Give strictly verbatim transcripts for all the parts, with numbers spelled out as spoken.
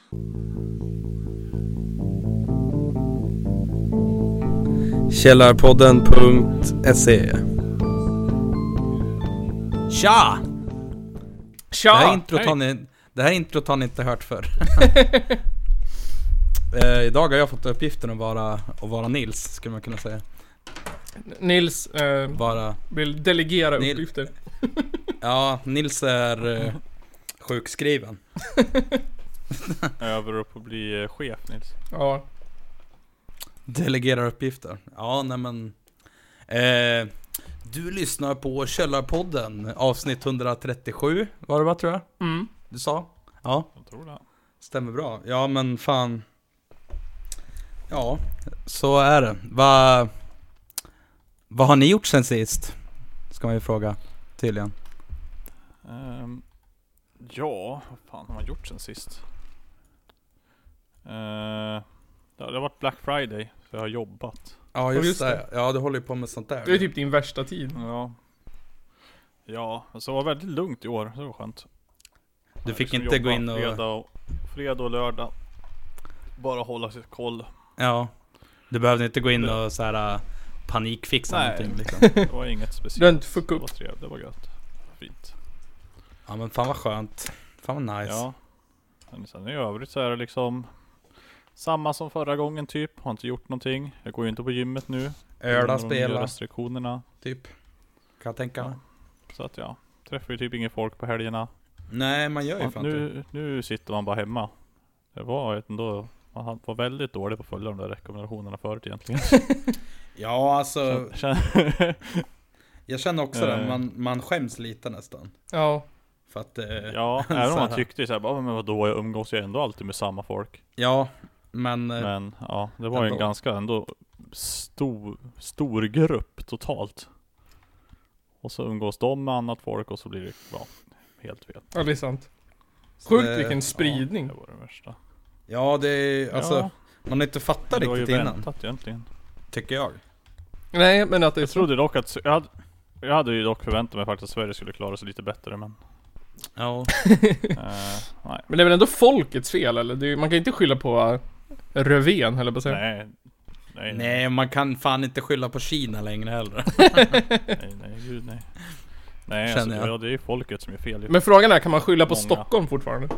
Källarpodden punkt se. Tja! Tja! Det här introt har ni, det här introt har ni inte hört för. eh, Idag har jag fått uppgiften att vara, att vara Nils, skulle man kunna säga. Nils eh, Vara, vill delegera Nil- uppgifter. ja, Nils är eh, sjukskriven. Över upp att bli eh, chef, Nils. Ja. Delegerar uppgifter. Ja, nej men eh, du lyssnar på Källarpodden avsnitt etthundratrettiosju. Var det vad tror jag? Mm. Du sa? Ja, Jag tror det. stämmer bra. Ja men fan. Ja, så är det. Vad Vad har ni gjort sen sist? Ska man ju fråga tydligen. Um, ja, vad fan har man gjort sen sist? Uh, det har varit Black Friday, så jag har jobbat. Ja just, just det. det. Ja, du håller ju på med sånt där. Det är typ din värsta tid. Ja. Ja, så det var väldigt lugnt i år, det var skönt. Du fick Jag inte gå jobba in och fredag och fredag och lördag. Bara hålla sig koll. ja. Du behövde inte gå in och så här uh, panikfixa Nej. någonting liksom. Det var inget speciellt. Du har inte fuck Det upp. var trevligt, det var gött. Fint. Ja men fan vad skönt. Fan vad nice. Ja. Men sen i övrigt så är det liksom samma som förra gången typ. Har inte gjort någonting. Jag går ju inte på gymmet nu. Öla, De nya spela, restriktionerna. typ. Kan jag tänka mig. Ja. Så att ja, träffar ju typ ingen folk på helgerna. Nej, man gör ju Ja, fan inte. nu, nu sitter man bara hemma. Det var ändå, man var väldigt dålig på att följa de där rekommendationerna förut egentligen. Ja, alltså Känn- jag känner också det. Eh. Man, man skäms lite nästan. Ja. För att eh, ja, så även om man här. tyckte såhär, bara, men vadå, jag umgås ju ändå alltid med samma folk. Ja, men, eh, Men ja, det var ju en ändå. ganska ändå stor, stor grupp totalt. Och så umgås de med annat folk och så blir det ja, helt fel. Ja, det är sant. Sjukt det- vilken spridning. Ja, det var det värsta. ja det är, alltså Ja, man har inte fattat det var ju riktigt innan, väntat egentligen. tycker jag. Nej, men att det är Jag så. trodde dock att, jag hade, jag hade ju dock förväntat mig faktiskt att Sverige skulle klara sig lite bättre, men Ja, eh, nej. Men det är väl ändå folkets fel, eller? Det är, man kan inte skylla på uh, Rövén, eller på att säga. Nej, nej, nej, nej man kan fan inte skylla på Kina längre heller. nej, nej, gud nej. Nej, Känner alltså, jag. ja, det är ju folket som är fel ju. Men frågan är, kan man skylla på Många. Stockholm fortfarande?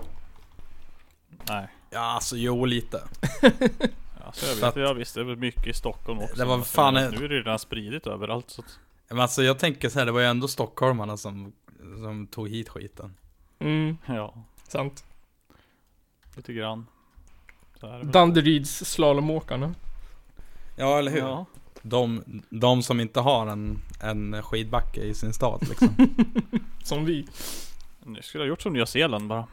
Nej, Ja, alltså jo lite. alltså, jag För vet, att- jag visste, det var mycket i Stockholm också. Det var men fan nu en- är det redan spridit överallt så att, Men alltså jag tänker så här, det var ju ändå stockholmarna som, som tog hit skiten. Mm, ja, sant. lite grann. Så är det väl. Danderyds slalomåkarna. Ja, eller hur? Ja. De, de som inte har en, en skidbacke i sin stad liksom. Som vi. Jag skulle ha gjort som Nya Zeeland bara.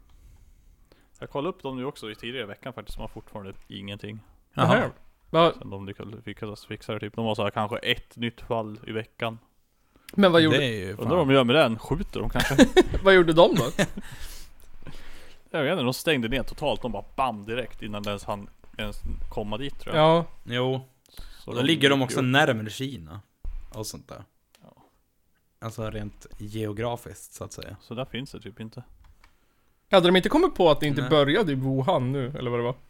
Jag kollade upp dem nu också i tidigare i veckan faktiskt, som har fortfarande ingenting. Det här. Va, Sen de lyckades lyckades fixa det typ. De har så här kanske ett nytt fall i veckan. men vad gjorde, Det är ju Undrar vad fan. de gör med den? Skjuter de kanske? vad gjorde de då? Jag vet inte, de stängde ner totalt. De bara bam direkt innan ens han ens komma dit tror jag. Ja. Jo, Så och då ligger de gick också upp. närmare Kina och sånt där. Ja. Alltså rent geografiskt så att säga. Så där finns det typ inte. Hade de inte kommit på att det inte Nej. började i Wuhan nu, eller vad det var?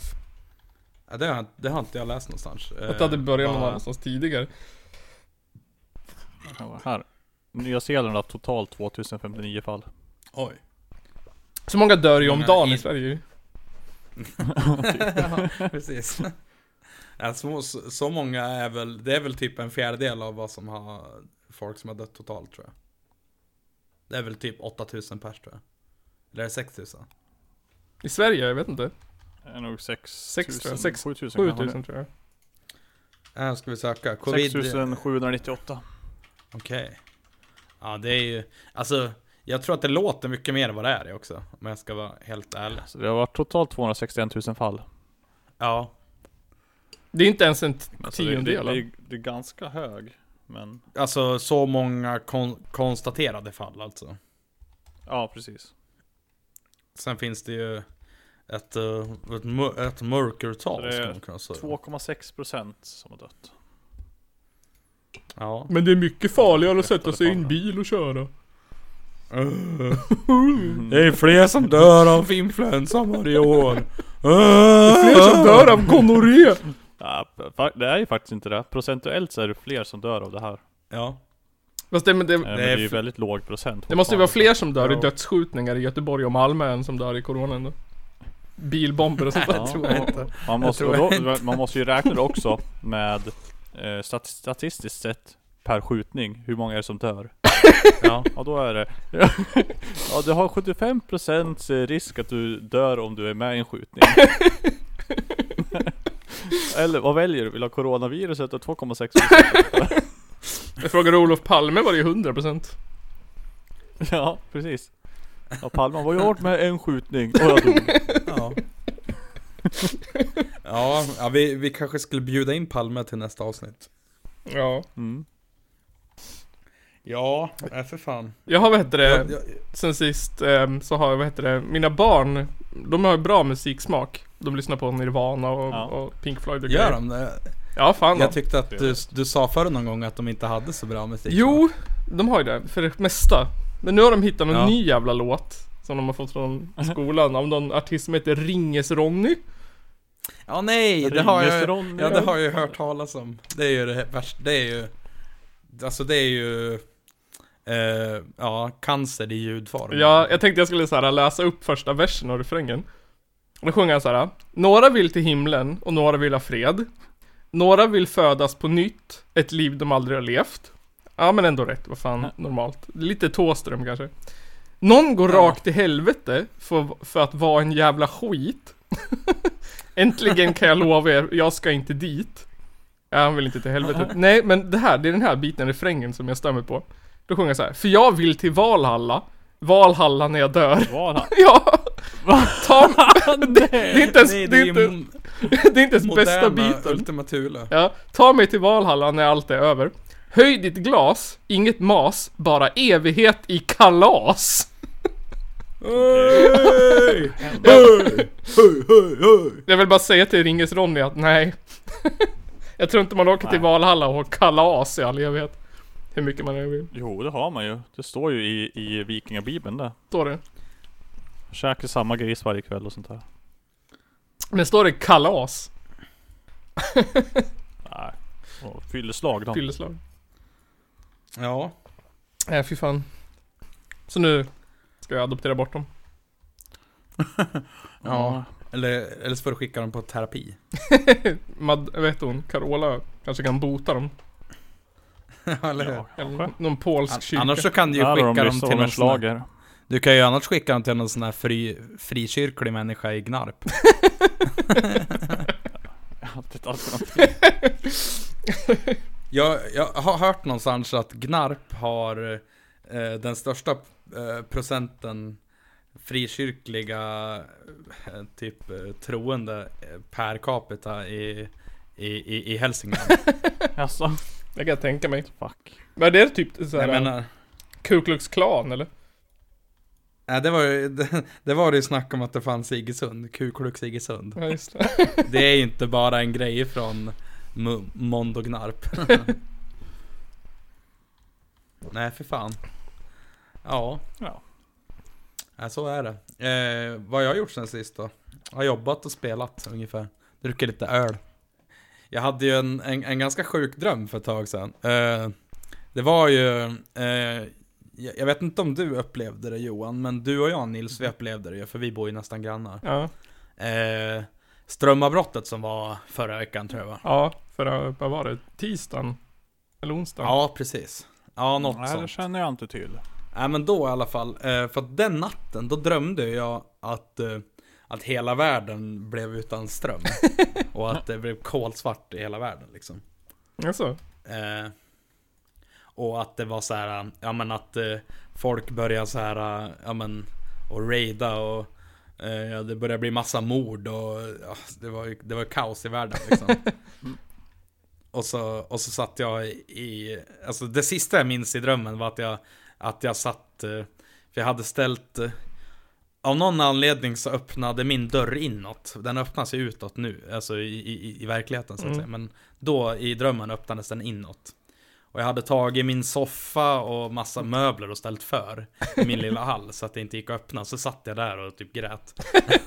Ja, det, har, det har inte jag läst någonstans. Att det hade börjat någon Bara- annanstans tidigare. Ja, här. Nya Zeeland har totalt tvåtusenfemtionio fall. Oj. Så många dör ju om Många dagen i- i Sverige. Ja, precis. Ja, så, så, så många är väl, det är väl typ en fjärdedel av vad som har, folk som har dött totalt tror jag. Det är väl typ åttatusen pers tror jag. Eller är det sex tusen? I Sverige, jag vet inte. Det är nog sex Sex tror jag. Sex- sjutusen kanske. sjutusen tror jag. Här ska vi söka. Covid. sextusen sjuhundranittioåtta. Okej. Ja, det är ju, alltså, jag tror att det låter mycket mer än vad det är också. Om jag ska vara helt ärlig. Så det har varit totalt tvåhundrasextiotusen fall. Ja. Det är inte ens en t- Alltså det, det, tiondel. det, av- är, det är ganska hög. Men Alltså så många kon- konstaterade fall alltså. ja, precis. Sen finns det ju ett, uh, ett, mör- ett mörkertal Så det är ska man kunna säga. två komma sex procent som har dött. Ja. Men det är mycket farligare att Efter sätta sig i en det. bil och köra. Det är fler som dör av influensa varje år. Det är fler som dör av gonorré. Ja, fa- det är ju faktiskt inte det. Procentuellt så är det fler som dör av det här. Ja. Fast det, men det, Eh, Men det är ju f- väldigt låg procent. det måste ju vara fler som dör i Ja. dödsskjutningar i Göteborg och Malmö än som dör i corona ändå. Bilbomber och sånt där. Ja, tror jag inte. Man måste, tror jag då, man måste ju räkna det också med eh, stat- statistiskt sett per skjutning, hur många är det som dör? Ja. Ja, då är det ja, du har sjuttiofem procent risk att du dör om du är med i en skjutning. Eller vad väljer du? Vill du ha coronaviruset och två komma sex procent? Jag frågade Olof Palme var det ju hundra procent. Ja, precis. Ja, Palma var ju hårt med en skjutning och jag dog. Ja. Ja, ja vi, vi kanske skulle bjuda in Palme till nästa avsnitt. Ja. Mm. Ja, äh, för fan. Jag har, vad heter det, Jag, jag, sen sist eh, så har jag, vad heter det, mina barn, de har ju bra musiksmak. De lyssnar på Nirvana och, Ja. och Pink Floyd och gör grejer. de det? Ja, fan. Jag tyckte att du, du sa förr någon gång att de inte hade så bra musik. Jo, de har ju det, för det mesta. Men nu har de hittat någon Ja. ny jävla låt som de har fått från skolan av någon artist som heter Ringes-Ronny. Ja, nej, det har jag, Ringes-Ronny. ja, det har jag ju hört talas om. Det är ju det värsta, det är ju, alltså det är ju, eh, ja, cancer i ljudform. Ja, jag tänkte jag skulle så här läsa upp första versen av refrängen. Då sjunger han så här: några vill till himlen och några vill ha fred. Några vill födas på nytt, ett liv de aldrig har levt. Ja, men ändå rätt, vad fan, normalt. Lite Tåström kanske. Någon går Ja. rakt till helvete för, för att vara en jävla skit. Äntligen kan jag lova er, jag ska inte dit. Ja, han vill inte till helvete. Nej, men det här, det är den här biten, refrängen, som jag stämmer på. Då sjunger jag så här: för jag vill till Valhalla. Valhalla när jag dör. Var han? Ja! Ta, det, det är inte ens, Nej, det är inte, mo- det är inte ens bästa moderna biten. Ultima Thule. Ja, ta mig till Valhalla när allt är över. Höj ditt glas, inget mas, bara evighet i kalas. Hej! Hej! Hej! Hej! Jag vill bara säga till Ringes Ronny att nej. Jag tror inte man åker till Valhalla och har kalas i all evighet. Hur mycket man än vill. Jo, det har man ju. Det står ju i, i vikingabibeln där. Står det. Käkar samma gris varje kväll och sånt där. Men står det kalas? Nej. Och fylleslag då. Fylleslag. Ja. Nej, fy fan. Så nu ska jag adoptera bort dem. Ja. Eller, eller så får du skicka dem på terapi. Mad, vet hon, Carola kanske kan bota dem. Eller hur? Ja, Eller kanske. någon polsk An- kyrka. Annars så kan du ju Där har de skicka dem lyssnat till på en någon sån här, slager. du kan ju annars skicka dem till någon sån här fri, frikyrklig människa i Gnarp. Alltid ett alternativ. Jag, jag har hört någonstans att Gnarp har eh, den största eh, procenten frikyrkliga eh, typ eh, troende eh, per capita i, i, i, i Hälsingland. Jaså? Jag kan tänka mig. Fuck. Men det är typ såhär Jag menar, Ku Klux Klan eller? nej, det var ju det, det var det ju snack om att det fanns i Iggesund, Ku Klux Iggesund. Ja, just det. Det är ju inte bara en grej från M- Mond och Gnarp. Nej, för fan. Ja. Ja. Nej, så är det. Eh, vad jag har gjort sen sist då? Jag har jobbat och spelat ungefär. Druckit lite öl. Jag hade ju en, en, en ganska sjuk dröm för ett tag sedan. Eh, det var ju... Eh, jag, jag vet inte om du upplevde det, Johan, men du och jag, Nils, vi upplevde det ju, för vi bor ju nästan grannar. Ja, Eh, strömavbrottet som var förra veckan, tror jag va? ja, för att, vad var det? Tisdagen? Eller onsdagen? Ja, precis. Ja, något Nej, det sånt. känner jag inte till. Nej, men då i alla fall. Eh, för att den natten, då drömde jag att, eh, att hela världen blev utan ström. Och att det blev kolsvart i hela världen liksom. Alltså, Eh, och att det var så här, ja men att eh, folk började så här, ja men, och raida och eh, ja, det började bli massa mord och ja, det var ju, det var kaos i världen liksom. Och så, och så satt jag i, i, alltså det sista jag minns i drömmen var att jag, att jag satt, eh, för jag hade ställt, eh, av någon anledning så öppnade min dörr inåt. Den öppnas ju utåt nu, alltså i, i, i verkligheten så att Mm. säga. Men då i drömmen öppnades den inåt. Och jag hade tagit min soffa och massa möbler och ställt för i min lilla hall så att det inte gick att öppna. Så satt jag där och typ grät.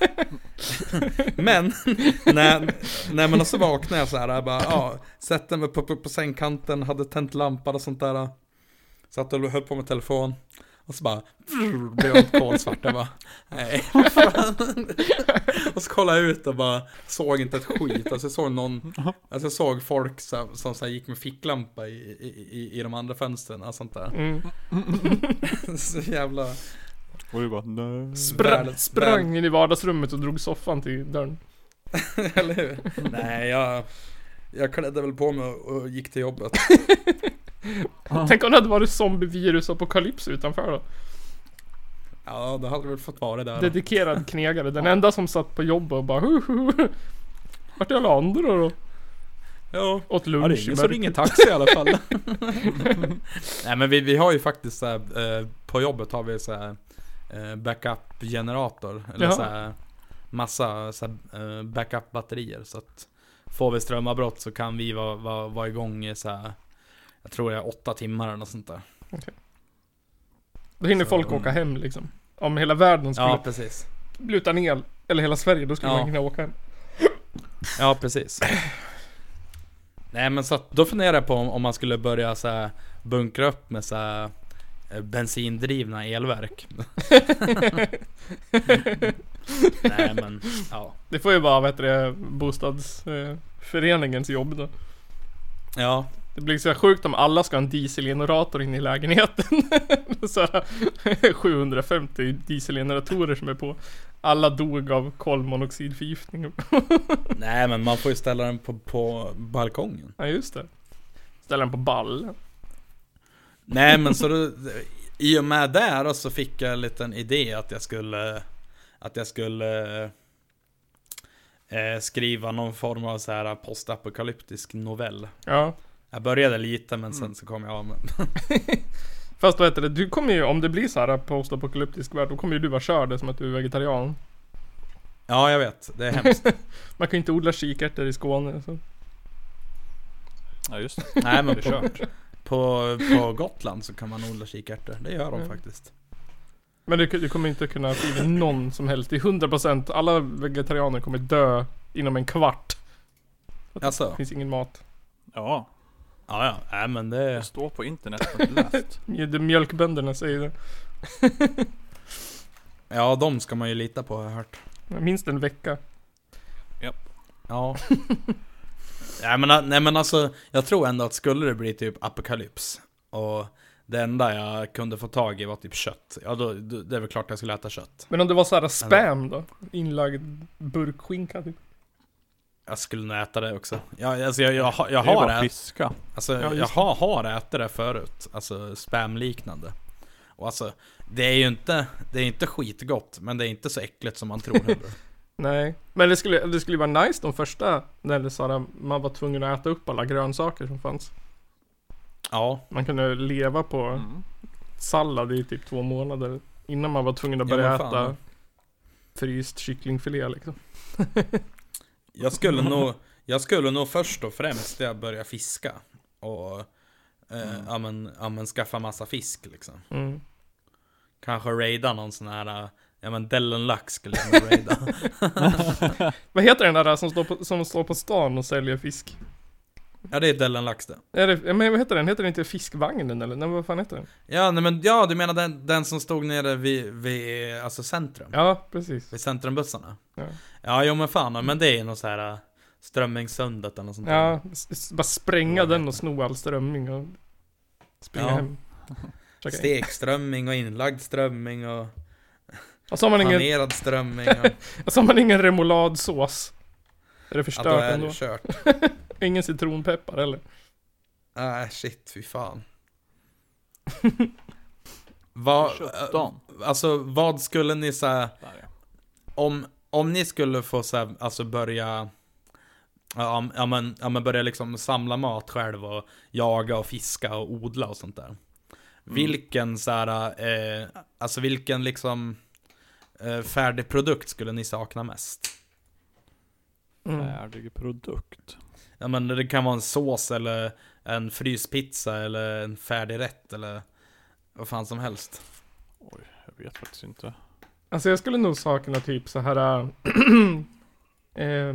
Men när, när man så vaknade jag så här, jag bara, ja, sätter mig på, på, på sängkanten, hade tänt lampan och sånt där. Satt och höll på med telefon. Och så bara blev jag kolsvart. Jag bara, nej. Och så kollade jag ut och bara såg inte ett skit. Alltså jag såg någon, alltså jag såg folk som, som så här, gick med ficklampa i, i, i de andra fönstren och sånt där. Mm. Så jävla och du bara, nej. Spra- sprang in i vardagsrummet och drog soffan till dörren. Eller hur? Nej, jag jag klädde väl på mig och gick till jobbet. Tänk om det hade varit zombie-virus apokalyps utanför då. Ja, det hade väl fått vara där. Dedikerad knegare, den enda som satt på jobb och bara hu hu. Vart är alla andra då? Ja, åt lunch. Ja, det är ingen som ringer taxi i alla fall. Nej, men vi, vi har ju faktiskt så här, eh, på jobbet har vi så här, eh, backup-generator. Eller Jaha. så här, massa så här, eh, backup-batterier. Så att får vi strömavbrott så kan vi vara, vara, vara igång i så här, jag tror det är åtta timmar eller något sånt där. Okay. Då hinner så, folk mm. åka hem liksom. Om hela världen skulle ja, precis. bli utan el, eller hela Sverige, då skulle Ja. man kunna åka hem. Ja, precis. Nej, men så att, då funderar jag på om, om man skulle börja så här, bunkra upp med så här, eh, bensindrivna elverk. Nej, men ja. Det får ju vara, vet du det, bostadsföreningens jobb då. Ja. Det blir så här sjukt om alla ska ha en dieselgenerator in i lägenheten. Så här, sjuhundrafemtio dieselgeneratorer som är på. Alla dog av kolmonoxidförgiftning. Nej, men man får ju ställa den på, på balkongen. Ja, just det. Ställa den på ball. Nej, men så då, i och med där så fick jag en liten idé att jag skulle att jag skulle eh, skriva någon form av så här postapokalyptisk novell. Ja. Jag började lite, men sen så kom jag av med. Fast vad heter det, du kommer ju, om det blir så här postapokalyptisk värld, då kommer ju du vara körd som att du är vegetarian. Ja, jag vet. Det är hemskt. Man kan ju inte odla kikärtor i Skåne så. Ja, just det. Nej, men Det är på, kört. på, på Gotland så kan man odla kikärtor. Det gör de Mm. faktiskt. Men du, du kommer inte kunna skriva någon som helst. Det är hundra procent, alla vegetarianer kommer dö inom en kvart. Alltså. Det finns ingen mat. Ja, Ja, ja. Nej, men det det... står på internet. Har inte läst. De mjölkbönderna säger det. Ja, de ska man ju lita på, har jag hört. Minst en vecka. Ja. Nej, men, nej, men alltså, jag tror ändå att skulle det bli typ apokalyps och det enda jag kunde få tag i var typ kött. Ja, då, då det är väl klart jag skulle äta kött. Men om det var så här spam då? Inlagd burkskinka typ. Jag skulle nog äta det också. Jag, alltså, jag, jag, jag, jag Det är har bara ät, fiska. alltså, Ja, jag just har, har ätit det förut. Alltså spam-liknande. Och alltså, det är ju inte, det är inte skitgott, men det är inte så äckligt som man tror heller. Nej. Men det skulle, det skulle vara nice de första, när det så här, man var tvungen att äta upp alla grönsaker som fanns. Ja. Man kunde leva på Mm. sallad i typ två månader innan man var tvungen att Ja, börja men fan. äta fryst kycklingfilé liksom. Jag skulle nog Jag skulle nog först och främst jag börja fiska och eh, Mm. ja, men, ja, men skaffa massa fisk liksom. Mm. Kanske raida någon sån här, ja men Dellenlax skulle jag nog raida. Vad heter den där som står på, som står på stan och säljer fisk? Ja, det är Dellenlax det. Är det, ja, men vad heter den? Heter den inte Fiskvagnen eller? Nej, vad fan heter den? Ja, nej, men ja, du menar den, den som stod nere vid, vid alltså centrum? Ja, precis. Vid centrumbussarna? Ja, Ja, jo men fan, men det är nog så här Strömmingssundet eller något sånt där. ja s- s- bara spränga Vad den heter och sno all strömming och springa Ja. hem. Käka. Stekströmming och inlagd strömming och Och så har man ingen, panerad strömming och, och så har man ingen remouladsås. Är det ja, då förstört är ändå? det kört. Ingen citronpeppar eller? Nej, shit, fy fan. Vad, Köttdagen. alltså vad skulle ni säga Där ja. om, om ni skulle få så här, alltså börja ja, ja, men, ja men börja liksom samla mat själv och jaga och fiska och odla och sånt där. Mm. Vilken så här, eh, alltså vilken liksom eh, färdig produkt skulle ni sakna mest? Mm. Färdig produkt. Ja men det kan vara en sås eller en fryspizza eller en färdig rätt eller vad fan som helst. Oj, jag vet faktiskt inte. Alltså jag skulle nog sakna typ så här. äh, eh,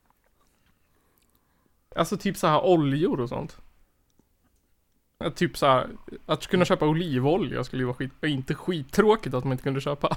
alltså typ så här oljor och sånt. Ja, typ så här, att kunna köpa olivolja skulle ju vara skit, inte skittråkigt att man inte kunde köpa.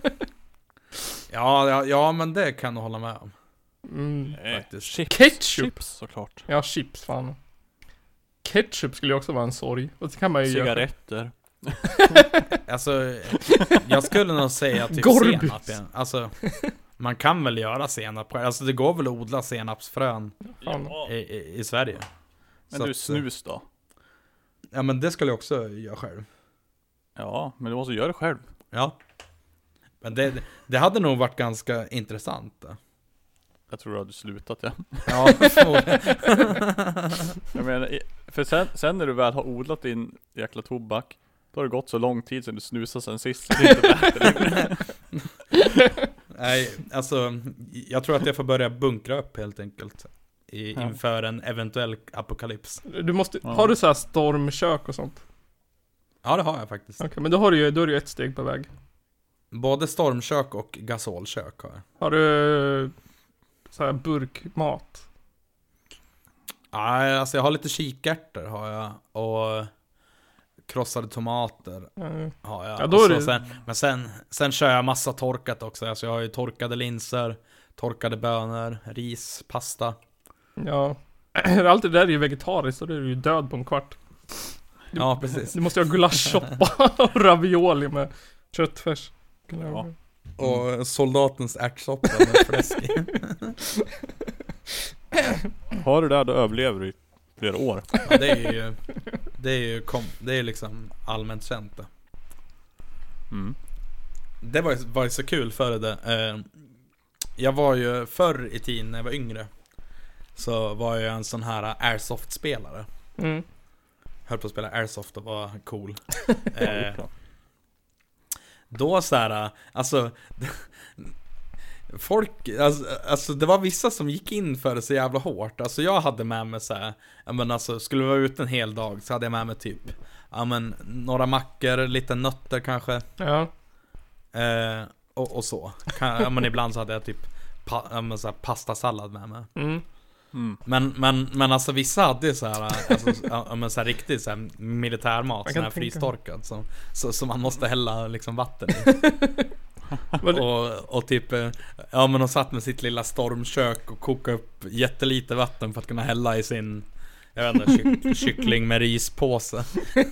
Ja, ja, ja men det kan du hålla med om. Mm. Nej, Faktiskt. chips. Ketchup. Chips såklart. Ja, chips fan. Ketchup skulle ju också vara en sorg. Och det kan man ju Cigaretter. Alltså, jag skulle nog säga typ Gorbis. senap igen. Alltså, man kan väl göra senap. Alltså det går väl att odla senapsfrön Fan. i, i, i Sverige. Men Så du, att, snus då? Ja men det skulle jag också göra själv. Ja, men du måste göra det själv. Ja. Men det, det hade nog varit ganska intressant då. Jag tror du hade slutat, ja. Ja, förmodligen. Jag menar, i- för sen, sen när du väl har odlat din jäkla tobak, då har det gått så lång tid sedan du snusade sen sist, så det är inte värt det längre. Nej, alltså jag tror att jag får börja bunkra upp helt enkelt i, Ja. inför en eventuell apokalyps. Du måste, Ja. har du så här stormkök och sånt? Ja, det har jag faktiskt. Okej, men då har du ju, då är du ju ett steg på väg. Både stormkök och gasolkök har jag. Har du så här burkmat? Nej, alltså jag har lite kikärtor har jag. Och krossade tomater Mm. har jag. Ja, då Och är så det- sen, men sen, sen kör jag massa torkat också. Alltså jag har ju torkade linser, torkade bönor, ris, pasta. Ja. Allt det där är ju vegetariskt, så då är du ju död på en kvart. Du, Ja, precis. Du måste ju ha gulaschsoppa och ravioli med köttfärs. Ja. Och soldatens ärtsoppa med fläsk i. Har du det där, då överlever du i flera år. Ja, det är ju, det är ju kom, det är liksom allmänt känt det. Mm. Det var ju, var ju så kul för det. Eh, jag var ju förr i tiden när jag var yngre, så var jag en sån här airsoft-spelare. Mm. Höll på att spela airsoft och var cool. Ja, Eh, bra. då så här, alltså folk, alltså, alltså det var vissa som gick in för det så jävla hårt. Alltså jag hade med mig så här, ja men alltså skulle vi vara ute en hel dag så hade jag med mig typ, ja men några mackor, lite nötter kanske. Ja. Eh, och, och så. Kan, ja, men ibland så hade jag typ pa, ja, men så här pastasallad med mig. Mm. Mm. Men, men, men alltså vissa hade ju så här, alltså, ja, men så här riktigt så här militärmat, Jag sån kan här tänka. frystorkad som, så, så man måste hälla liksom vatten i. Vad det- och, och typ, eh, ja men de satt med sitt lilla stormkök och kokade upp jättelite vatten för att kunna hälla i sin, jag vet inte, kyck, kyckling med rispåse.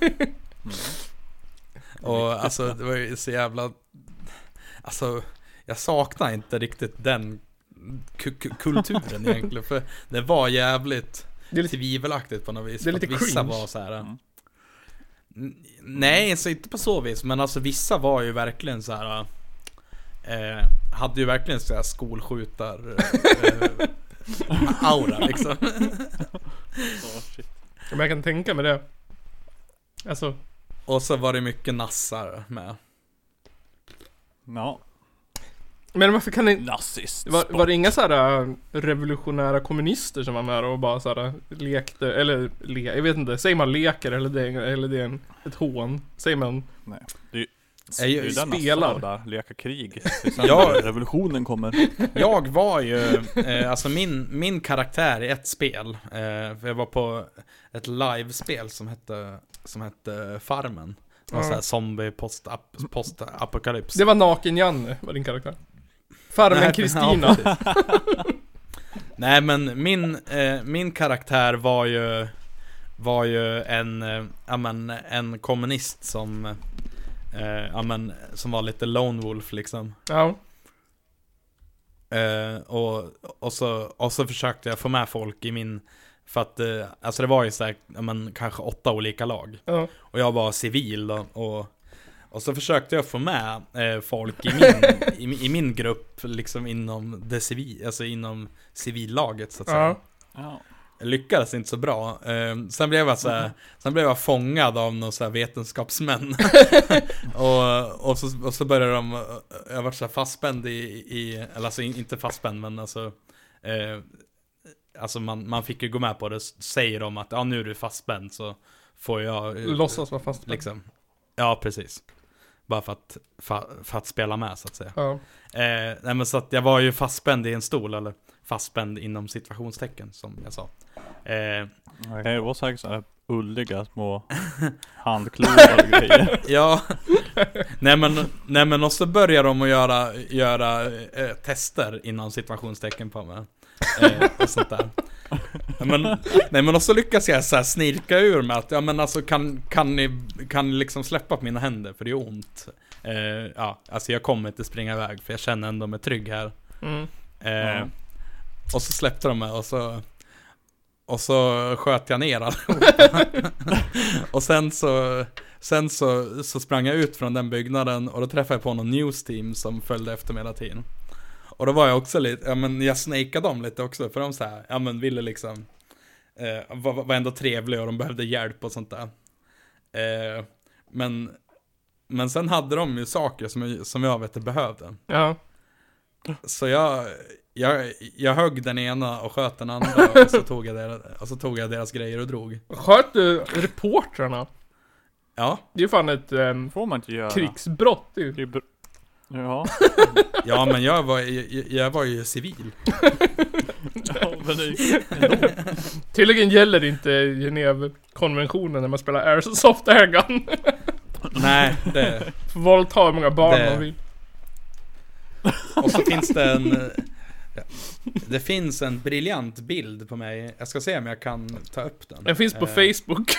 Och alltså det var ju så jävla, alltså jag saknar inte riktigt den ku- ku- kulturen egentligen, för det var jävligt Det är lite, tvivelaktigt på något vis. det är för att lite vissa cringe. var så här. Mm. N- Nej, så inte på så vis, men alltså vissa var ju verkligen så här. Eh, hade ju verkligen så här skolskjutar eh, aura liksom. Så, shit. men jag kan tänka mig det. Alltså, Och så var det mycket nassar med. Ja. men varför kan ni... Nazist. Var, var det inga så här äh, revolutionära kommunister som var med och bara så här lekte, eller le, jag vet inte, säger man leker eller det, eller det är en, ett hån? Säger man Nej. Det är ju Jag det är ju den spelar. spelar där, leka krig. Det är sen Ja. när revolutionen kommer. Jag var ju, eh, alltså min, min karaktär i ett spel, eh, för jag var på ett livespel som hette, som hette Farmen. Det var Ja. så här zombie post, post apokalyps. Det var Naken-Janne, var din karaktär. Farmen Nej, Kristina. ja, precis. Nej men min, eh, min karaktär var ju, var ju en, eh, ja, men, en kommunist som, eh, ja, men, som var lite lone wolf liksom. Ja. Eh, och, och, så, och så försökte jag få med folk i min, för att eh, alltså det var ju så här, ja, men, kanske åtta olika lag. Ja. Och jag var civil då, och, och så försökte jag få med eh, folk i min, i, i min grupp liksom inom det civil, alltså inom civillaget så att säga. Ja. Ja. Jag lyckades inte så bra. Eh, sen blev jag så här, sen blev jag fångad av några så här vetenskapsmän. och, och, så, och så började de, jag var så här fastspänd i, i eller alltså in- inte fastspänd men alltså eh, alltså man, man fick ju gå med på det. Säger de att ja, nu är du fastspänd, så får jag eh, Låtsas vara fast. liksom. Ja, precis. Bara för att, för, för att spela med, så att säga. Ja. Eh, nej, men så att jag var ju fastspänd i en stol, eller fastspänd inom situationstecken, som jag sa. Eh, Det var säkert så här ulliga små handklovar och grejer. ja. nej, men, nej men och så börjar de att göra, göra eh, tester inom situationstecken på mig. Eh, och sånt där. Men, nej men och så lyckas jag så här snirka ur med att ja men alltså kan, kan ni kan ni liksom släppa på mina händer, för det är ont. Eh, ja, alltså jag kommer inte springa iväg, för jag känner ändå mig trygg här. Mm. Eh, Ja. Och så släppte de mig, och så och så sköt jag ner allihopa. Och sen så sen så, så sprang jag ut från den byggnaden, och då träffade jag på någon news team som följde efter mig hela tiden. Och då var jag också lite, ja men jag snakeade dem lite också, för de så här, ja men ville liksom eh, var, var ändå trevliga, och de behövde hjälp och sånt där. Eh, men men sen hade de ju saker som jag, som jag vet behövde. Ja. Så jag jag jag högg den ena och sköt den andra, och så tog jag deras, och så tog jag deras grejer och drog. Sköt du reportrarna? Ja. Det är ju fan ett um, Får man inte göra. krigsbrott ju. Det är br- ja. Ja, men jag var jag, jag var ju civil. Ja, men det är Tydligen gäller inte Genève-konventionen när man spelar Airsoft Airgun. Nej, det Får våldta hur många barn Det- man vill. och så finns det en det finns en briljant bild på mig. Jag ska se om jag kan ta upp den. Den finns på Eh, Facebook.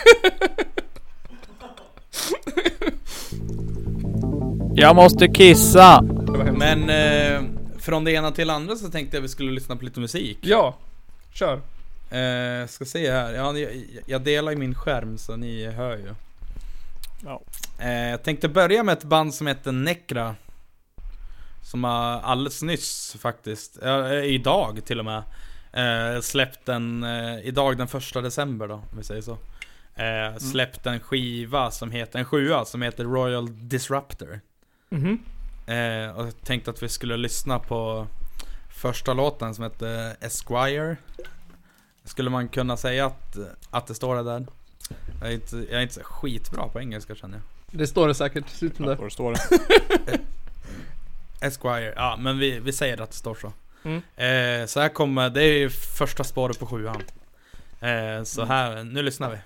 Jag måste kissa. Det var hemskt. Men eh, från det ena till det andra så tänkte jag vi skulle lyssna på lite musik. Ja, kör. Eh, ska se här. Ja, jag, jag delar ju min skärm så ni hör ju. Ja. Eh, jag tänkte börja med ett band som heter Necra. Som har alldeles nyss faktiskt, eh, idag till och med, eh, släppt en, eh, idag den första december då, om vi säger så. Eh, släppt en skiva som heter, en sjua som heter Royal Disruptor. Mhm. Eh, och jag tänkte att vi skulle lyssna på första låten som heter Esquire. Skulle man kunna säga att, att det står det där? Jag är inte, jag är inte så skitbra på engelska, känner jag. Det står det säkert. Sluta Ja, där. var det står det. Esquire, ja men vi, vi säger att det står så. Mm. Eh, så här kommer, det är ju första spåret på sjuan. Eh, så här, nu lyssnar vi.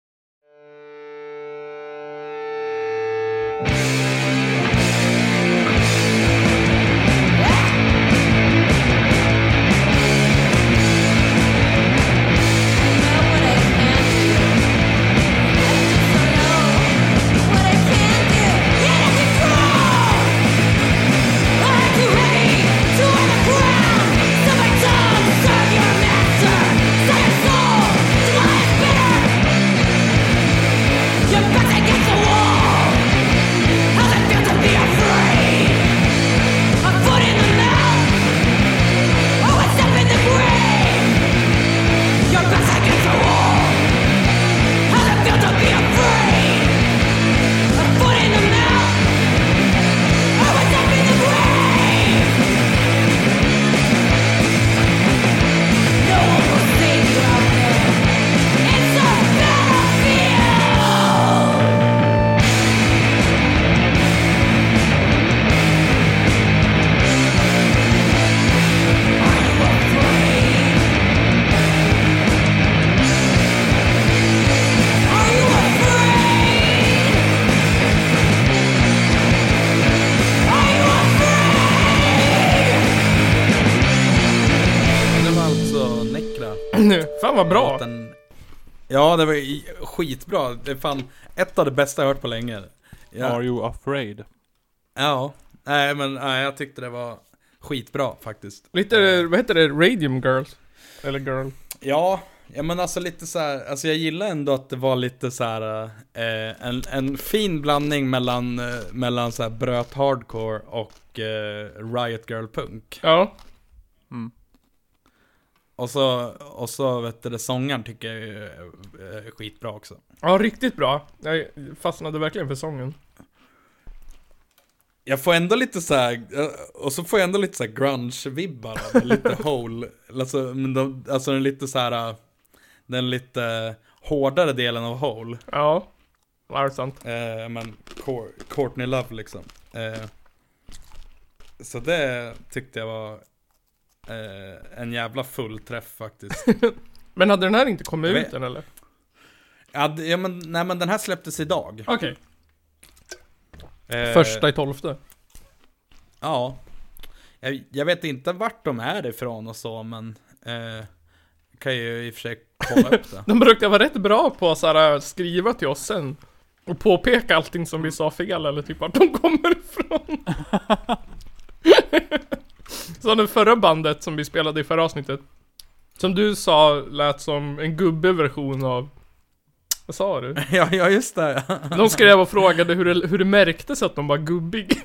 Fan vad bra. Låten, ja, det var i- skitbra. Det är fan ett av det bästa jag hört på länge. Ja, Are you afraid? ja. Nej men nej, jag tyckte det var skitbra faktiskt. Lite, vad heter det? Radium Girls? Eller Girl? Ja, ja men alltså lite så här, alltså jag gillar ändå att det var lite så här eh, en, en fin blandning mellan, eh, mellan så här bröt hardcore och eh, Riot Girl punk. Ja. Mm. Och så, och så vet du, det, sångaren tycker jag är eh, skitbra också. Ja, riktigt bra. Jag fastnade verkligen för sången. Jag får ändå lite så här, och så får jag ändå lite så här grunge-vibbar av det, lite Hole. Alltså, men de, alltså den lite så här, den lite hårdare delen av Hole. Ja, det är sant. Eh, men Courtney Love liksom. Eh, så det tyckte jag var eh, en jävla fullträff faktiskt. Men hade den här inte kommit Jag ut vet- än eller? Ja, d- ja men, nej men den här släpptes idag. Okej. Eh, Första i tolfte. Ja. Jag, jag vet inte vart de är ifrån och så, men eh, kan ju i och för sig kolla upp det. De brukar vara rätt bra på att så här, skriva till oss sen. Och påpeka allting som vi sa fel eller typ att de kommer ifrån. Så det förra bandet som vi spelade i förra avsnittet. Som du sa lät som en gubbeversion av... Vad sa du? ja, ja, just det. De skrev och frågade hur det, hur det märktes att de var gubbig.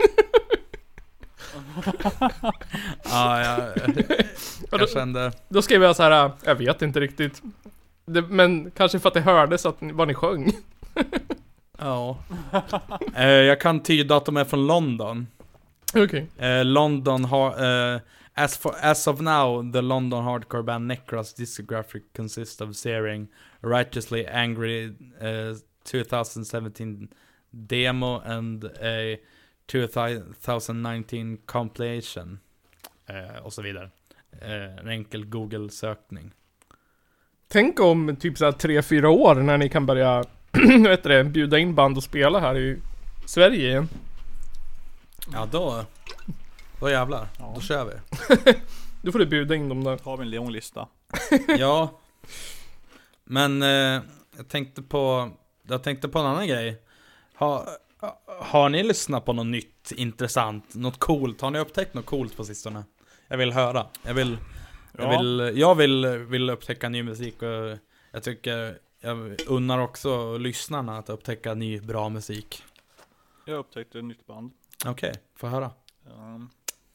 Ja, ja. Jag kände... Då skrev jag så här, jag vet inte riktigt. Det, men kanske för att det hördes att ni, vad ni sjöng. Ja. eh, jag kan tyda att de är från London. Okej. Eh, London har... Eh, as, for, as of now, the London hardcore band Necros discographic consists of Searing, Righteously Angry uh, twenty seventeen demo and a twenty nineteen compilation. Eh, och så vidare. Eh, en enkel Google-sökning. Tänk om typ så här tre fyra år när ni kan börja vet det, bjuda in band och spela här i Sverige igen. Ja, då... Då jävlar. Ja. Då kör vi. Då får du bjuda in dem där. Har vi en lång lista. Ja. Men eh, jag tänkte på... Jag tänkte på en annan grej. Ha, har ni lyssnat på något nytt, intressant, något coolt? Har ni upptäckt något coolt på sistone? Jag vill höra. Jag vill... Jag Ja. vill, jag vill, vill upptäcka ny musik och jag tycker jag unnar också lyssnarna att upptäcka ny bra musik. Jag upptäckte ett nytt band. Okej, får höra. Um,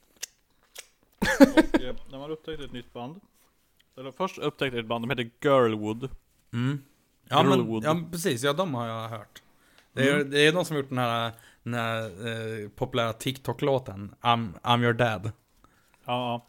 och eh, när man upptäckte ett nytt band. Eller först upptäckte jag ett band, de heter Girlwood. Mm. Ja, men, Girlwood. ja precis, ja de har jag hört. Det är, Mm. det är de som har gjort den här, den här eh, populära TikTok-låten I'm, I'm your dad. Ja.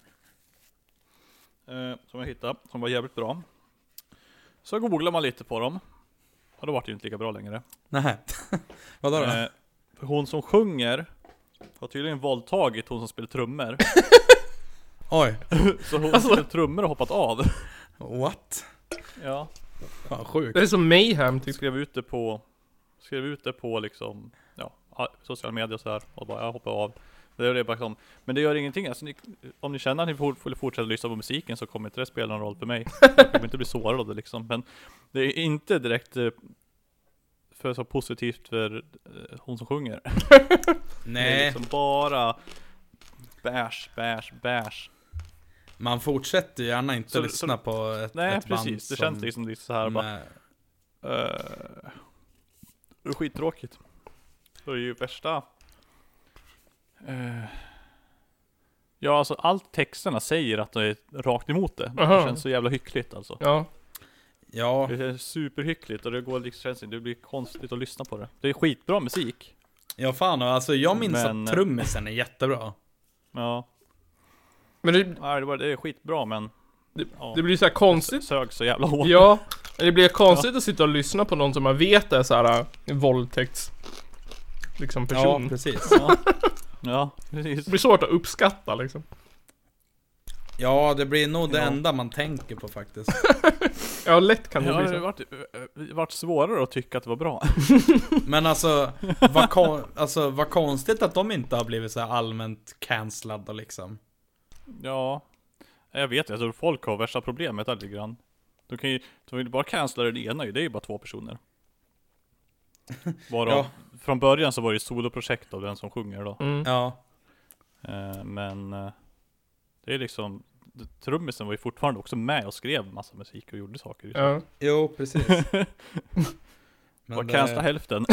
Eh, som jag hittade, som var jävligt bra. Så googlar man lite på dem. Och då var det ju inte lika bra längre. Nej. Vadå då? Eh, för hon som sjunger har tydligen våldtagit hon som spelar trummor. Oj. Så hon Alltså- spelar trummor och hoppat av. What? Ja. Fan sjukt. Det är som Mayhem typ. Skrev ut det på Skrev ut det på liksom ja, sociala medier och så här. Och bara jag hoppar av. Det är det bara som, men det gör ingenting alltså, ni, om ni känner att ni får fortsätta lyssna på musiken så kommer inte det spela någon roll för mig. Jag kommer inte bli sårad av det liksom. Men det är inte direkt eh, för så positivt för eh, hon som sjunger. Det är Nej, liksom bara bash, bash, bash. man fortsätter ju gärna inte Så- lyssna så- på ett, Nej ett band precis, det som känns liksom lite så här bara med, uh, det är skittråkigt. Det är ju värsta uh, ja alltså allt texterna säger att det är rakt emot det. Aha. Det känns så jävla hyckligt alltså. Ja. Ja, Det är superhyckligt och det går liksom, känns, det blir konstigt att lyssna på det. Det är skitbra musik. ja fan alltså jag minns Men- att trummisen är jättebra. Ja, Men det, nej, det, var, det är skitbra men det, ja, det blir så här konstigt. sög så jävla hårt. Ja, det blir konstigt att sitta och lyssna på någon som man vet är så här en våldtäkts liksom Ja, person. precis. Ja, ja precis. Det blir svårt att uppskatta liksom. Ja, det blir nog det Ja. enda man tänker på faktiskt. Ja, lätt kan det Ja, bli det har så. varit, det har varit svårare att tycka att det var bra. Men alltså, vad kon- alltså, vad konstigt att de inte har blivit så här allmänt cancellade liksom. Ja, jag vet, jag tror folk har värsta problemet där lite grann. De kan ju, de vill bara cancella det ena ju, det är ju bara två personer. Bara, Ja. Från början så var det ett soloprojekt av den som sjunger då. Mm. Ja, Eh, men eh, det är liksom, trummisen var ju fortfarande också med och skrev massa musik och gjorde saker. Ja. jo precis. Men Var det- cancella hälften.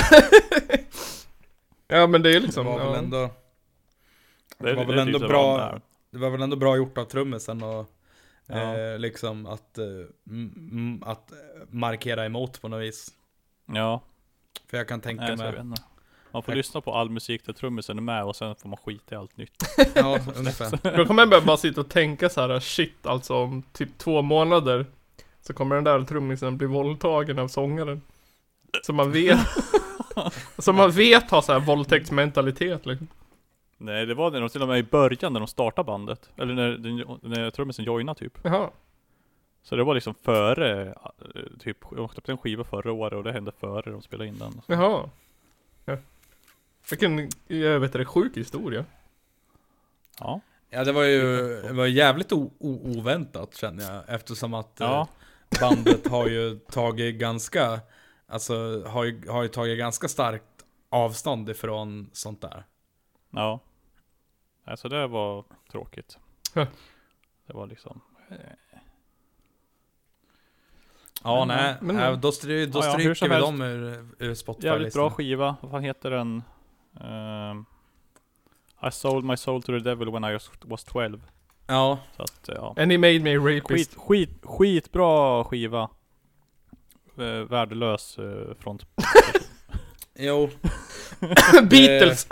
Ja, men det är Det liksom var väl ja. ändå Det, Det var väl är ändå typ bra- där. Det var väl ändå bra gjort av trummisen och Ja. eh, liksom att eh, m- m- att markera emot på något vis. Ja, För jag kan tänka nej, så jag mig vet inte. Man får lyssna på all musik där trummisen är med och sen får man skita i allt nytt. Ja, ungefär. Då kommer jag bara sitta och tänka så här: shit, alltså om typ två månader så kommer den där trummisen bli våldtagen av sångaren. Så man vet Så man vet ha så här våldtäktsmentalitet liksom. Nej, det var när de till och med i början när de startade bandet. Eller när, när trummisen joinade typ. Jaha. Så det var liksom före, typ, jag åkte upp en skiva förra året och det hände före de spelade in den. Jaha. Ja. Vilken, jag vet det, sjuk historia. Ja. Ja, det var ju det var jävligt o- o- oväntat känner jag. Eftersom att Ja. eh, bandet har ju tagit ganska, alltså har ju, har ju tagit ganska starkt avstånd ifrån sånt där. Ja. Alltså det var tråkigt. Huh. Det var liksom... Ja, Men, nej, men- nej, då, stry, då Ja, ja, hur stryker som vi helst. dem ur, ur Spotify. Jävligt bra skiva. Vad fan heter den? Ehm, I sold my soul to the devil when I was- was twelve. Ja, Så att, ja. And he made me a rapist. Skit, skit, skitbra skiva. Eh, värdelös eh, front. jo. Beatles!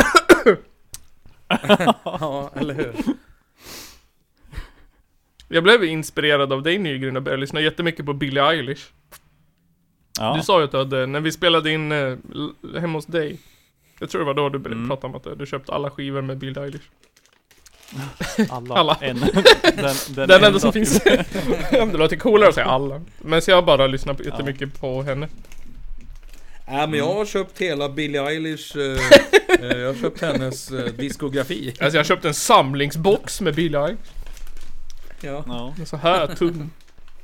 Ja, eller hur? Jag blev inspirerad av dig Nygren och började lyssna jättemycket på Billie Eilish. Ja. Du sa ju att du hade, när vi spelade in eh, l- hemma hos dig, jag tror det var då du Mm. pratade om att du, du köpt alla skivor med Billie Eilish. alla. alla. En, den den, Den enda som finns. Det låter coolare att säga alla. Men så jag bara lyssnar på jättemycket på henne. Ja, men jag har köpt hela Billie Eilish, eh, eh, jag har köpt hennes eh, diskografi. Alltså jag har köpt en samlingsbox med Billie Eilish. Ja. Ja. Den är så här tunn.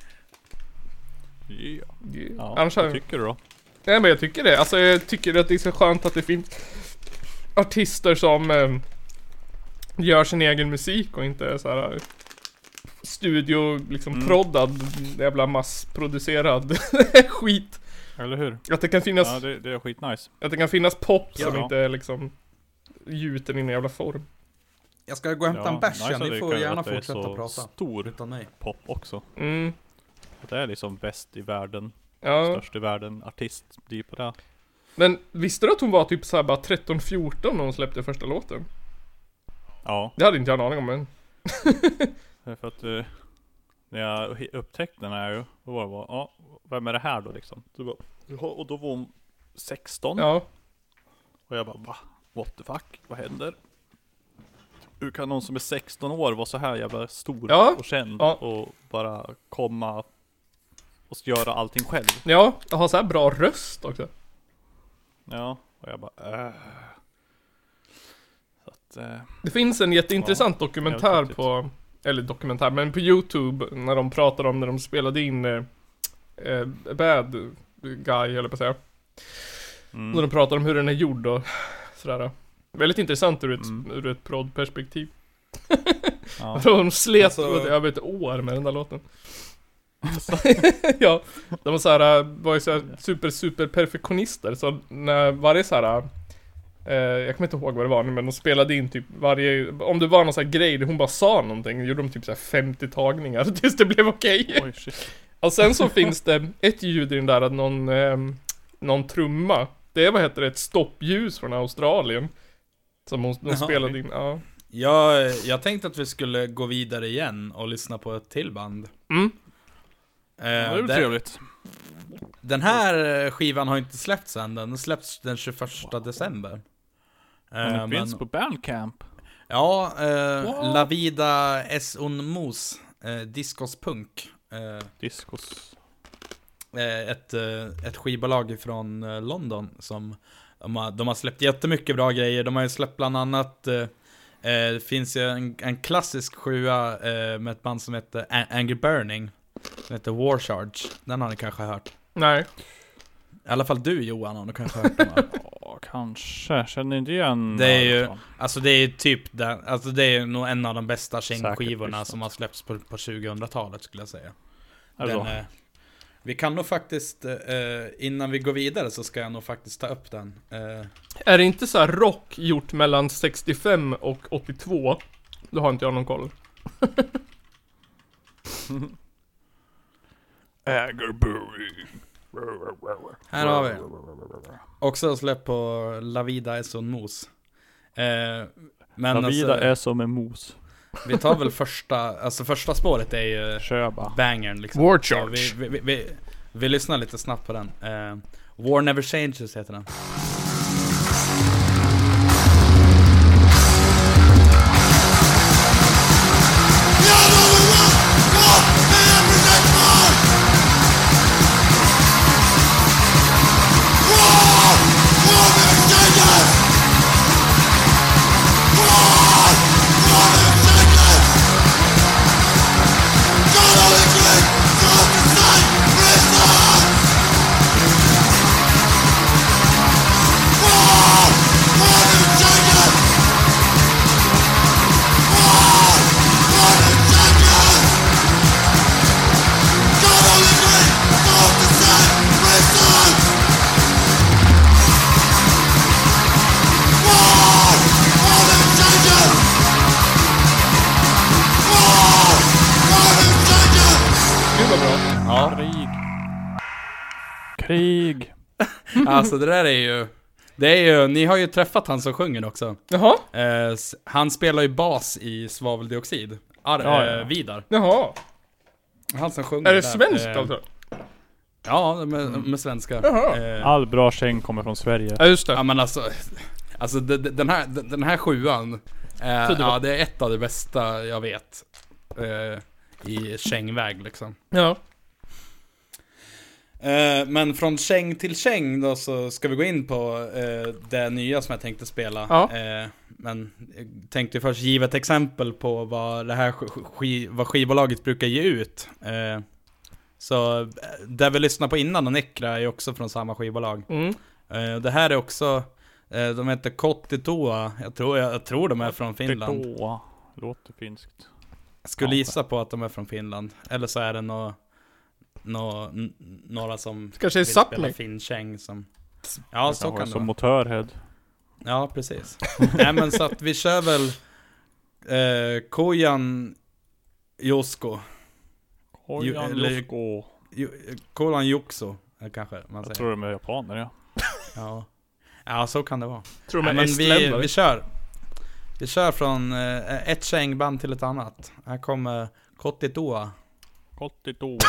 Ja. Ja. Annars Vad har... tycker du då? Nej men jag tycker det. Alltså jag tycker att det är så skönt att det finns artister som eh, gör sin egen musik och inte så här studio liksom Mm. proddad jävla massproducerad skit. Eller hur? Att det kan finnas Ja, det, det är skitnice. att det kan finnas pop som Ja. inte är liksom gjuten i en jävla form. Jag ska gå och hämta en bärs, nice ja, att ni det får kan- gärna att det är fortsätta så prata. Stor Utan mig. pop också. Mm. Att det är liksom bäst i världen. Ja. Störst i världen. Artist blir på det. Men visste du att hon var typ såhär bara tretton fjorton när hon släppte första låten? Ja. Det hade inte jag en aning om än. För att eh, när jag hi- upptäckte den här ju, då var det bara, ja, vem är det här då liksom? Så bara, "Jaha", och då var hon sexton. Ja. Och jag bara, va? What the fuck? Vad händer? Hur kan någon som är sexton år vara så här jävla stor Ja. och känd Ja. och bara komma och göra allting själv? Ja, jag har så här bra röst också. Ja, och jag bara, äh. Så att, eh, Det finns en jätteintressant dokumentär helt riktigt. på, eller dokumentär, men på YouTube när de pratar om när de spelade in eh, eh, Bad Guy, eller på att säga. mm. När de pratar om hur den är gjord och sådär. Väldigt intressant ur ett, Mm. ur ett prod-perspektiv. Ja. De slet Alltså- över ett år med den där låten. Ja, de var såhär, var ju såhär super super perfektionister. Så när varje såhär eh, jag kommer inte ihåg vad det var nu, men de spelade in typ varje, om det var någon sån här grej där hon bara sa någonting, gjorde de typ såhär femtio tagningar tills det blev okej. Oj, shit. Och sen så finns det ett ljud i den där, att någon, eh, någon trumma. Det är, vad heter det, ett stoppljus från Australien. Som hon, de Jaha. spelade in, ja. Jag, jag tänkte att vi skulle gå vidare igen och lyssna på ett till band. Mm. Eh, Det är väl den, trevligt. den här skivan har inte släppts än, den släpps den tjugoförsta december. Eh, Men den men- finns på Bandcamp. Ja, eh, What? La Vida es un mus, eh, discospunk. Eh, Discos. eh, ett, eh, ett skivbolag från eh, London som de har, de har släppt jättemycket bra grejer. De har ju släppt bland annat, eh, eh, det finns ju en, en klassisk sjua eh, med ett band som heter A- Angry Burning, som heter War Charge. Den har ni kanske hört. Nej. I alla fall du Johan har du kanske hört den, va? Ja, kanske. Känner inte igen. Det är ju- alltså. Alltså det är typ den, alltså det är nog en av de bästa Säkert kängskivorna lyssnat. som har släppts på, på tjugohundratalet skulle jag säga. Är det Den, så? eh, vi kan nog faktiskt, eh, innan vi går vidare så ska jag nog faktiskt ta upp den. Eh, Är det inte så här rock gjort mellan sextiofem och åttiotvå? Då har inte jag någon koll. Aggerbury. Här har vi. Också släpp på La Vida är som mos. Eh, men La Vida alltså, är som en mos. vi tar väl första, alltså första spåret är ju Köba. bangern liksom. War Så Charge. vi, vi, vi, vi, vi lyssnar lite snabbt på den. Eh, War Never Changes heter den. Krig. Krig. Alltså det där är ju, det är ju, ni har ju träffat han som sjunger också. Jaha, Eh, s- han spelar ju bas i Svaveldioxid. Ar- Ja, ja. eh, Vidar. jaha. Han som sjunger Är det där. svenskt Eh, alltså? Ja, med, med svenska. Jaha. Eh, All bra käng kommer från Sverige. Ja, just ja det. men alltså, alltså de- de- den här, den här sjuan, eh, Så det var- ja det är ett av det bästa jag vet. Eh, I kängväg liksom. Ja. Eh, men från käng till käng då så ska vi gå in på eh, det nya som jag tänkte spela. Ja. Eh, men jag tänkte först ge ett exempel på vad det här sk- sk- vad skivbolaget brukar ge ut. Eh, så eh, det vi lyssnar på innan och Nekra är också från samma skivbolag. Mm. Eh, det här är också, eh, de heter Kottitoa. Jag tror, jag, jag tror de är från Finland. Tetoa. Låter finskt. Jag skulle Ja. gissa på att de är från Finland. Eller så är det nå, nå, n- några som Kanske är vill spela Sápmi. finkäng som... Ja, så kan det Som vara. motörhead. Ja, precis. Nej men så att vi kör väl eh, Kojan Josko. Ju- Kojan eller- Josko. Ju- Kojan Jokso, eh, kanske man Jag säger. tror de är japaner, ja. Ja. Ja, så kan det vara. Tror de Nej, är men vi, estländare. vi kör. Vi kör från eh, ett kängband till ett annat. Här kommer Kottitoa. Kottitoa.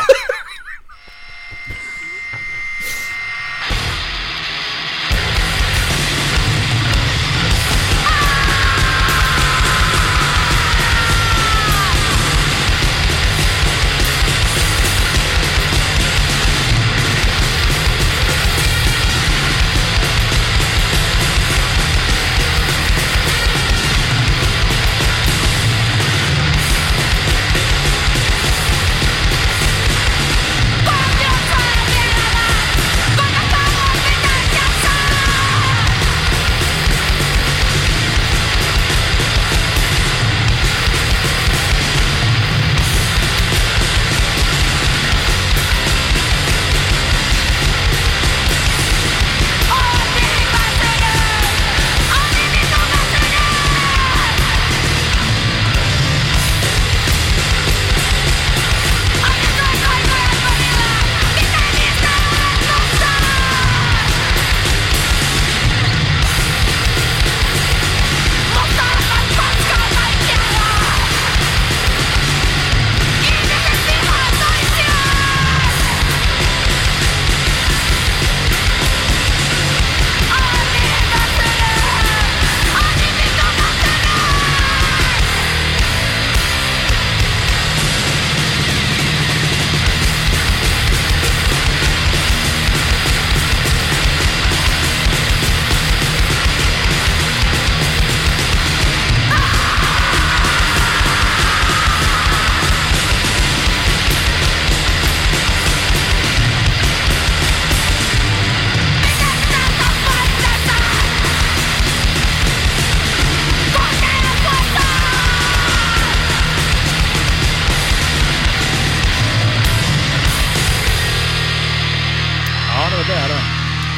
Ja, det var det då.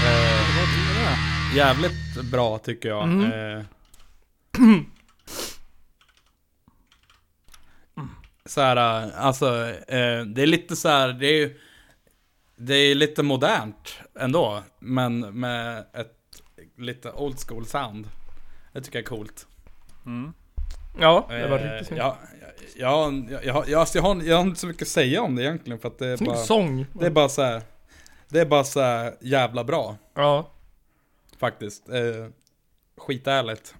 Eh, jävligt bra tycker jag. Mm. Eh, så här, alltså, eh, det är lite så här, det är ju det är lite modernt ändå, men med ett lite old school sound. Det tycker jag är coolt. Mm. Ja, det var Eh, riktigt snyggt. ja, ja, ja, ja, ja, alltså jag, har, jag har inte så mycket att säga om det egentligen, för att det är Snygg bara, sång. det är bara så här, det är bara så här jävla bra Ja. faktiskt. Eh, skitärligt.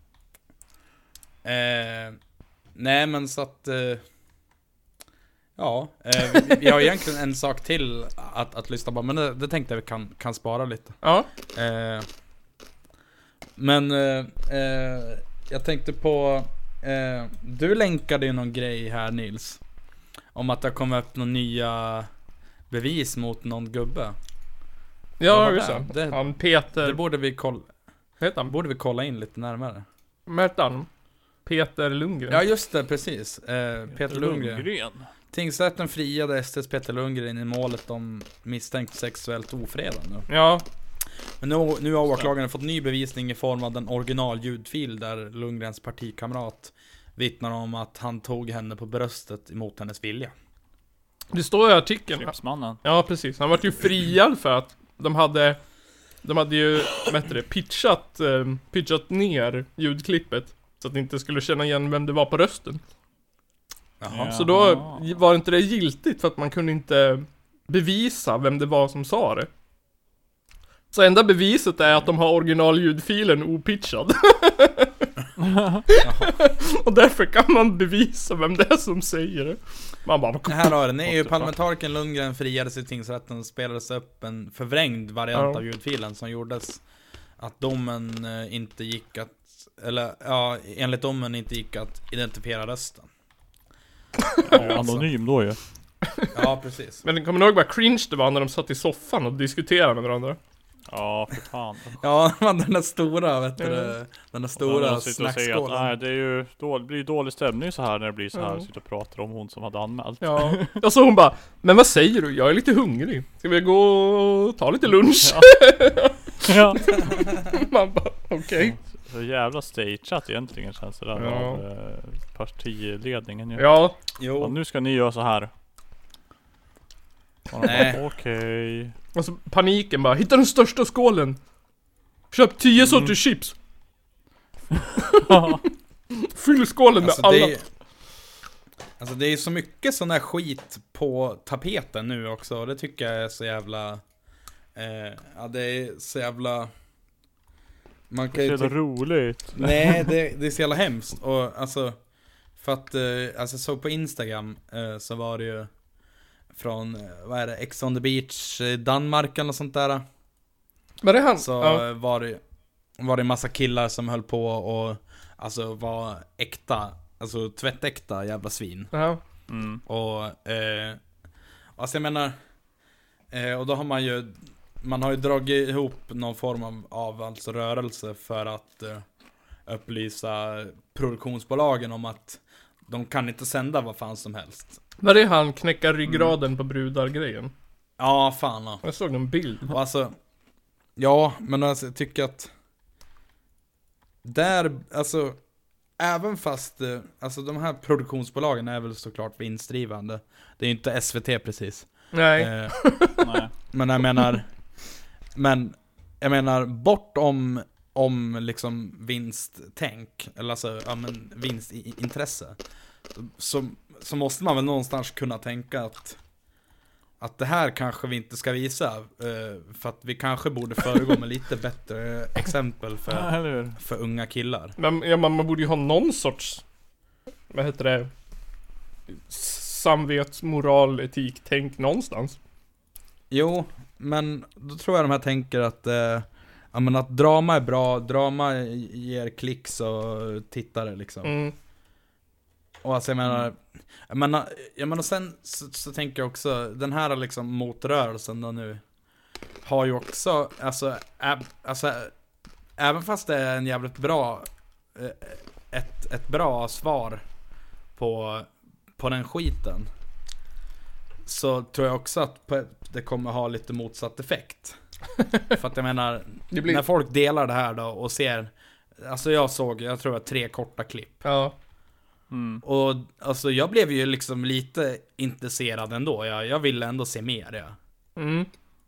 Eh, nej men så att eh, ja, eh, vi, vi har egentligen en sak till att, att lyssna på, men det, det tänkte jag vi kan, kan spara lite. Ja. Eh, men eh, eh, jag tänkte på eh, du länkade ju någon grej här, Nils, om att det kommer upp några nya bevis mot någon gubbe. Vad Ja, var just det? det. Det- Han Peter... Det borde vi kolla, Heter han? borde vi kolla in lite närmare. Märtan. Peter Lundgren. Ja just det, precis. Eh, Peter Lundgren. Lundgren. Tingsrätten friade S D:s Peter Lundgren i målet om misstänkt sexuellt ofredande. Ja. Men nu, nu har åklagaren fått ny bevisning i form av den original ljudfil där Lundgrens partikamrat vittnar om att han tog henne på bröstet emot hennes vilja. Det står i artikeln. Chipsmannen. Ja, precis. Han var ju friad för att de hade... De hade ju, vad heter det, pitchat, eh, pitchat ner ljudklippet. Så att ni inte skulle känna igen vem det var på rösten. Jaha. Ja. Så då var inte det giltigt för att man kunde inte bevisa vem det var som sa det. Så enda beviset är att de har originalljudfilen opitchad. Och därför kan man bevisa vem det är som säger det. Man bara... Här har den. E What the fuck? U-parlamentarikern Lundgren friades i tingsrätten och spelades upp en förvrängd variant Ja. av ljudfilen som gjordes att domen eh, inte gick att, eller ja, enligt domen inte gick att identifiera rösten. Ja, anonym då ju. Ja, precis. Men kommer ni ihåg vad cringe det var när de satt i soffan och diskuterade med varandra? Ja, för fan. Ja, den där stora, vet du, Ja. det, den där Och stora de sitter och säger att snackskålen. nej, det är ju då, det blir ju dålig stämning så här när det blir så här. Ja. Sitter och pratar om hon som hade anmält. Ja. Och så hon bara, men vad säger du? Jag är lite hungrig. Ska vi gå och ta lite lunch? Ja. Man bara, okej. Så jävla stageat egentligen känns det där Ja. av eh, partiledningen ju. Ja. Ja, Jo, nu ska ni göra så här. Och de Nej. bara, okej. Och så paniken bara, hitta den största skålen. Köp tio Mm. sorters chips. Fyll skålen med alltså alla. det är, alltså det är så mycket sån här skit på tapeten nu också, och det tycker jag är så jävla eh, ja, det är så jävla man Det kan är ju så tycka, roligt. nej det, det är så jävla hemskt. Och alltså, för att eh, alltså så på Instagram eh, så var det ju från, eh, vad är det, Ex on the Beach, eh, Danmark eller sånt där. Men det är han. Så Ja. eh, var det var det en massa killar som höll på och alltså var äkta, alltså tvättäkta jävla svin. Ja. Mm. Och eh, alltså jag menar eh, och då har man ju man har ju dragit ihop någon form av, av alltså rörelse för att eh, upplysa produktionsbolagen om att de kan inte sända vad fan som helst. Men det är han knäcka ryggraden på brudar-grejen. Ja, fan ja. Jag såg en bild. Och alltså, ja, men alltså jag tycker att där, alltså även fast, eh, alltså de här produktionsbolagen är väl såklart vinstdrivande. Det är ju inte S V T precis. Nej. Eh, Nej. men jag menar, men jag menar bortom om liksom vinsttänk, eller alltså, ja men vinstintresse. Så, så måste man väl någonstans kunna tänka att att det här kanske vi inte ska visa, eh, för att vi kanske borde föregå med lite bättre exempel Ja, för, eller hur? för unga killar. Men ja, man, man borde ju ha någon sorts, vad heter det, samvetsmoral, etik, tänk någonstans. Jo, men då tror jag de här tänker att eh, ja, men att drama är bra, drama ger klicks och tittare liksom. Mm. Och alltså jag menar, jag menar, jag menar sen så, så tänker jag också, den här liksom motrörelsen då nu har ju också, alltså, ä, alltså även fast det är en jävligt bra eh, ett, ett bra svar på, på den skiten, så tror jag också att på, det kommer ha lite motsatt effekt. För att jag menar, Det blir... när folk delar det här då och ser, alltså jag såg, jag tror att tre korta klipp. Ja. Mm. Och alltså jag blev ju liksom lite intresserad ändå. Jag, jag ville ändå se mer, ja. Mm.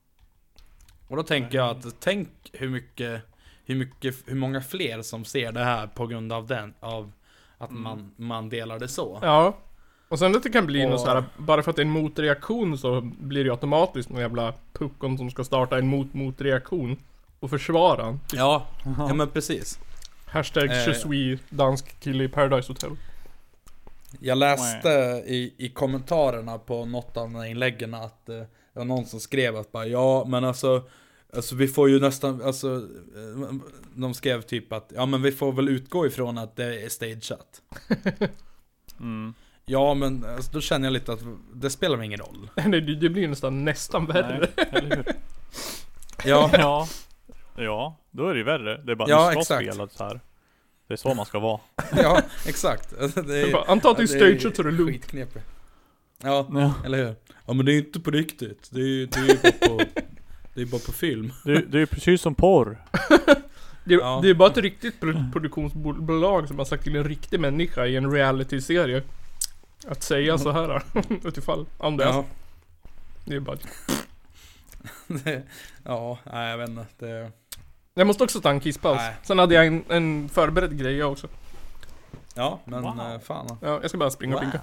Och då tänker jag att, tänk hur mycket, hur mycket, hur många fler som ser det här på grund av den, av att Mm. man, man delar det så. Ja. Och sen att det kan bli Och- något så här, bara för att det är en motreaktion så blir det ju automatiskt någon jävla puckon som ska starta en mot-motreaktion och försvara han. Ja, ja men precis. Hashtag Eh. je suis dansk kille i Paradise Hotel. Jag läste i, i kommentarerna på något av de här inläggen att eh, det var någon som skrev att bara, ja men alltså, alltså vi får ju nästan, alltså eh, de skrev typ att ja men vi får väl utgå ifrån att det är stageat. Mm. Ja men alltså, då känner jag lite att det spelar mig ingen roll. Nej, det, det blir nästan nästan värre. Nej, eller hur? Ja, Ja. Ja, då är det ju värre. Det är bara, Ja, du ska exakt. spela så här. Det är så man ska vara. ja exakt. Alltså, det är, Bara, anta att det är stageat så är det lugnt. skitknepigt. Ja, Ja. eller hur? Ja men det är inte på riktigt. Det är ju det är ju bara på, det är bara på film. Det, det är ju precis som porr. Det, Ja. det är bara ett riktigt pro- produktionsbolag som har sagt till en riktig människa i en reality-serie att säga så här. Utifall, om det är Ja. så. Det är bara... Det, ja, nej jag vet inte. Det, Jag måste också ta en kisspaus. Nej. Sen hade jag en, en förberedd grej jag också. ja, men Wow. eh, fan. Ja, jag ska bara springa och pinka.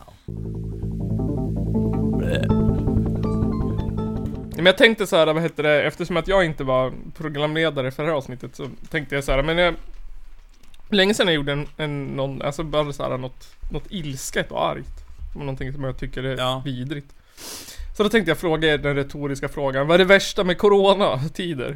Men jag tänkte så här, vad heter det, eftersom att jag inte var programledare för det här avsnittet så tänkte jag så här, men jag, länge sedan jag gjorde en, en någon, alltså bara så här något, något ilsket och argt. Och någonting som jag tycker är Ja. vidrigt. Så då tänkte jag fråga er den retoriska frågan, vad är det värsta med coronatider?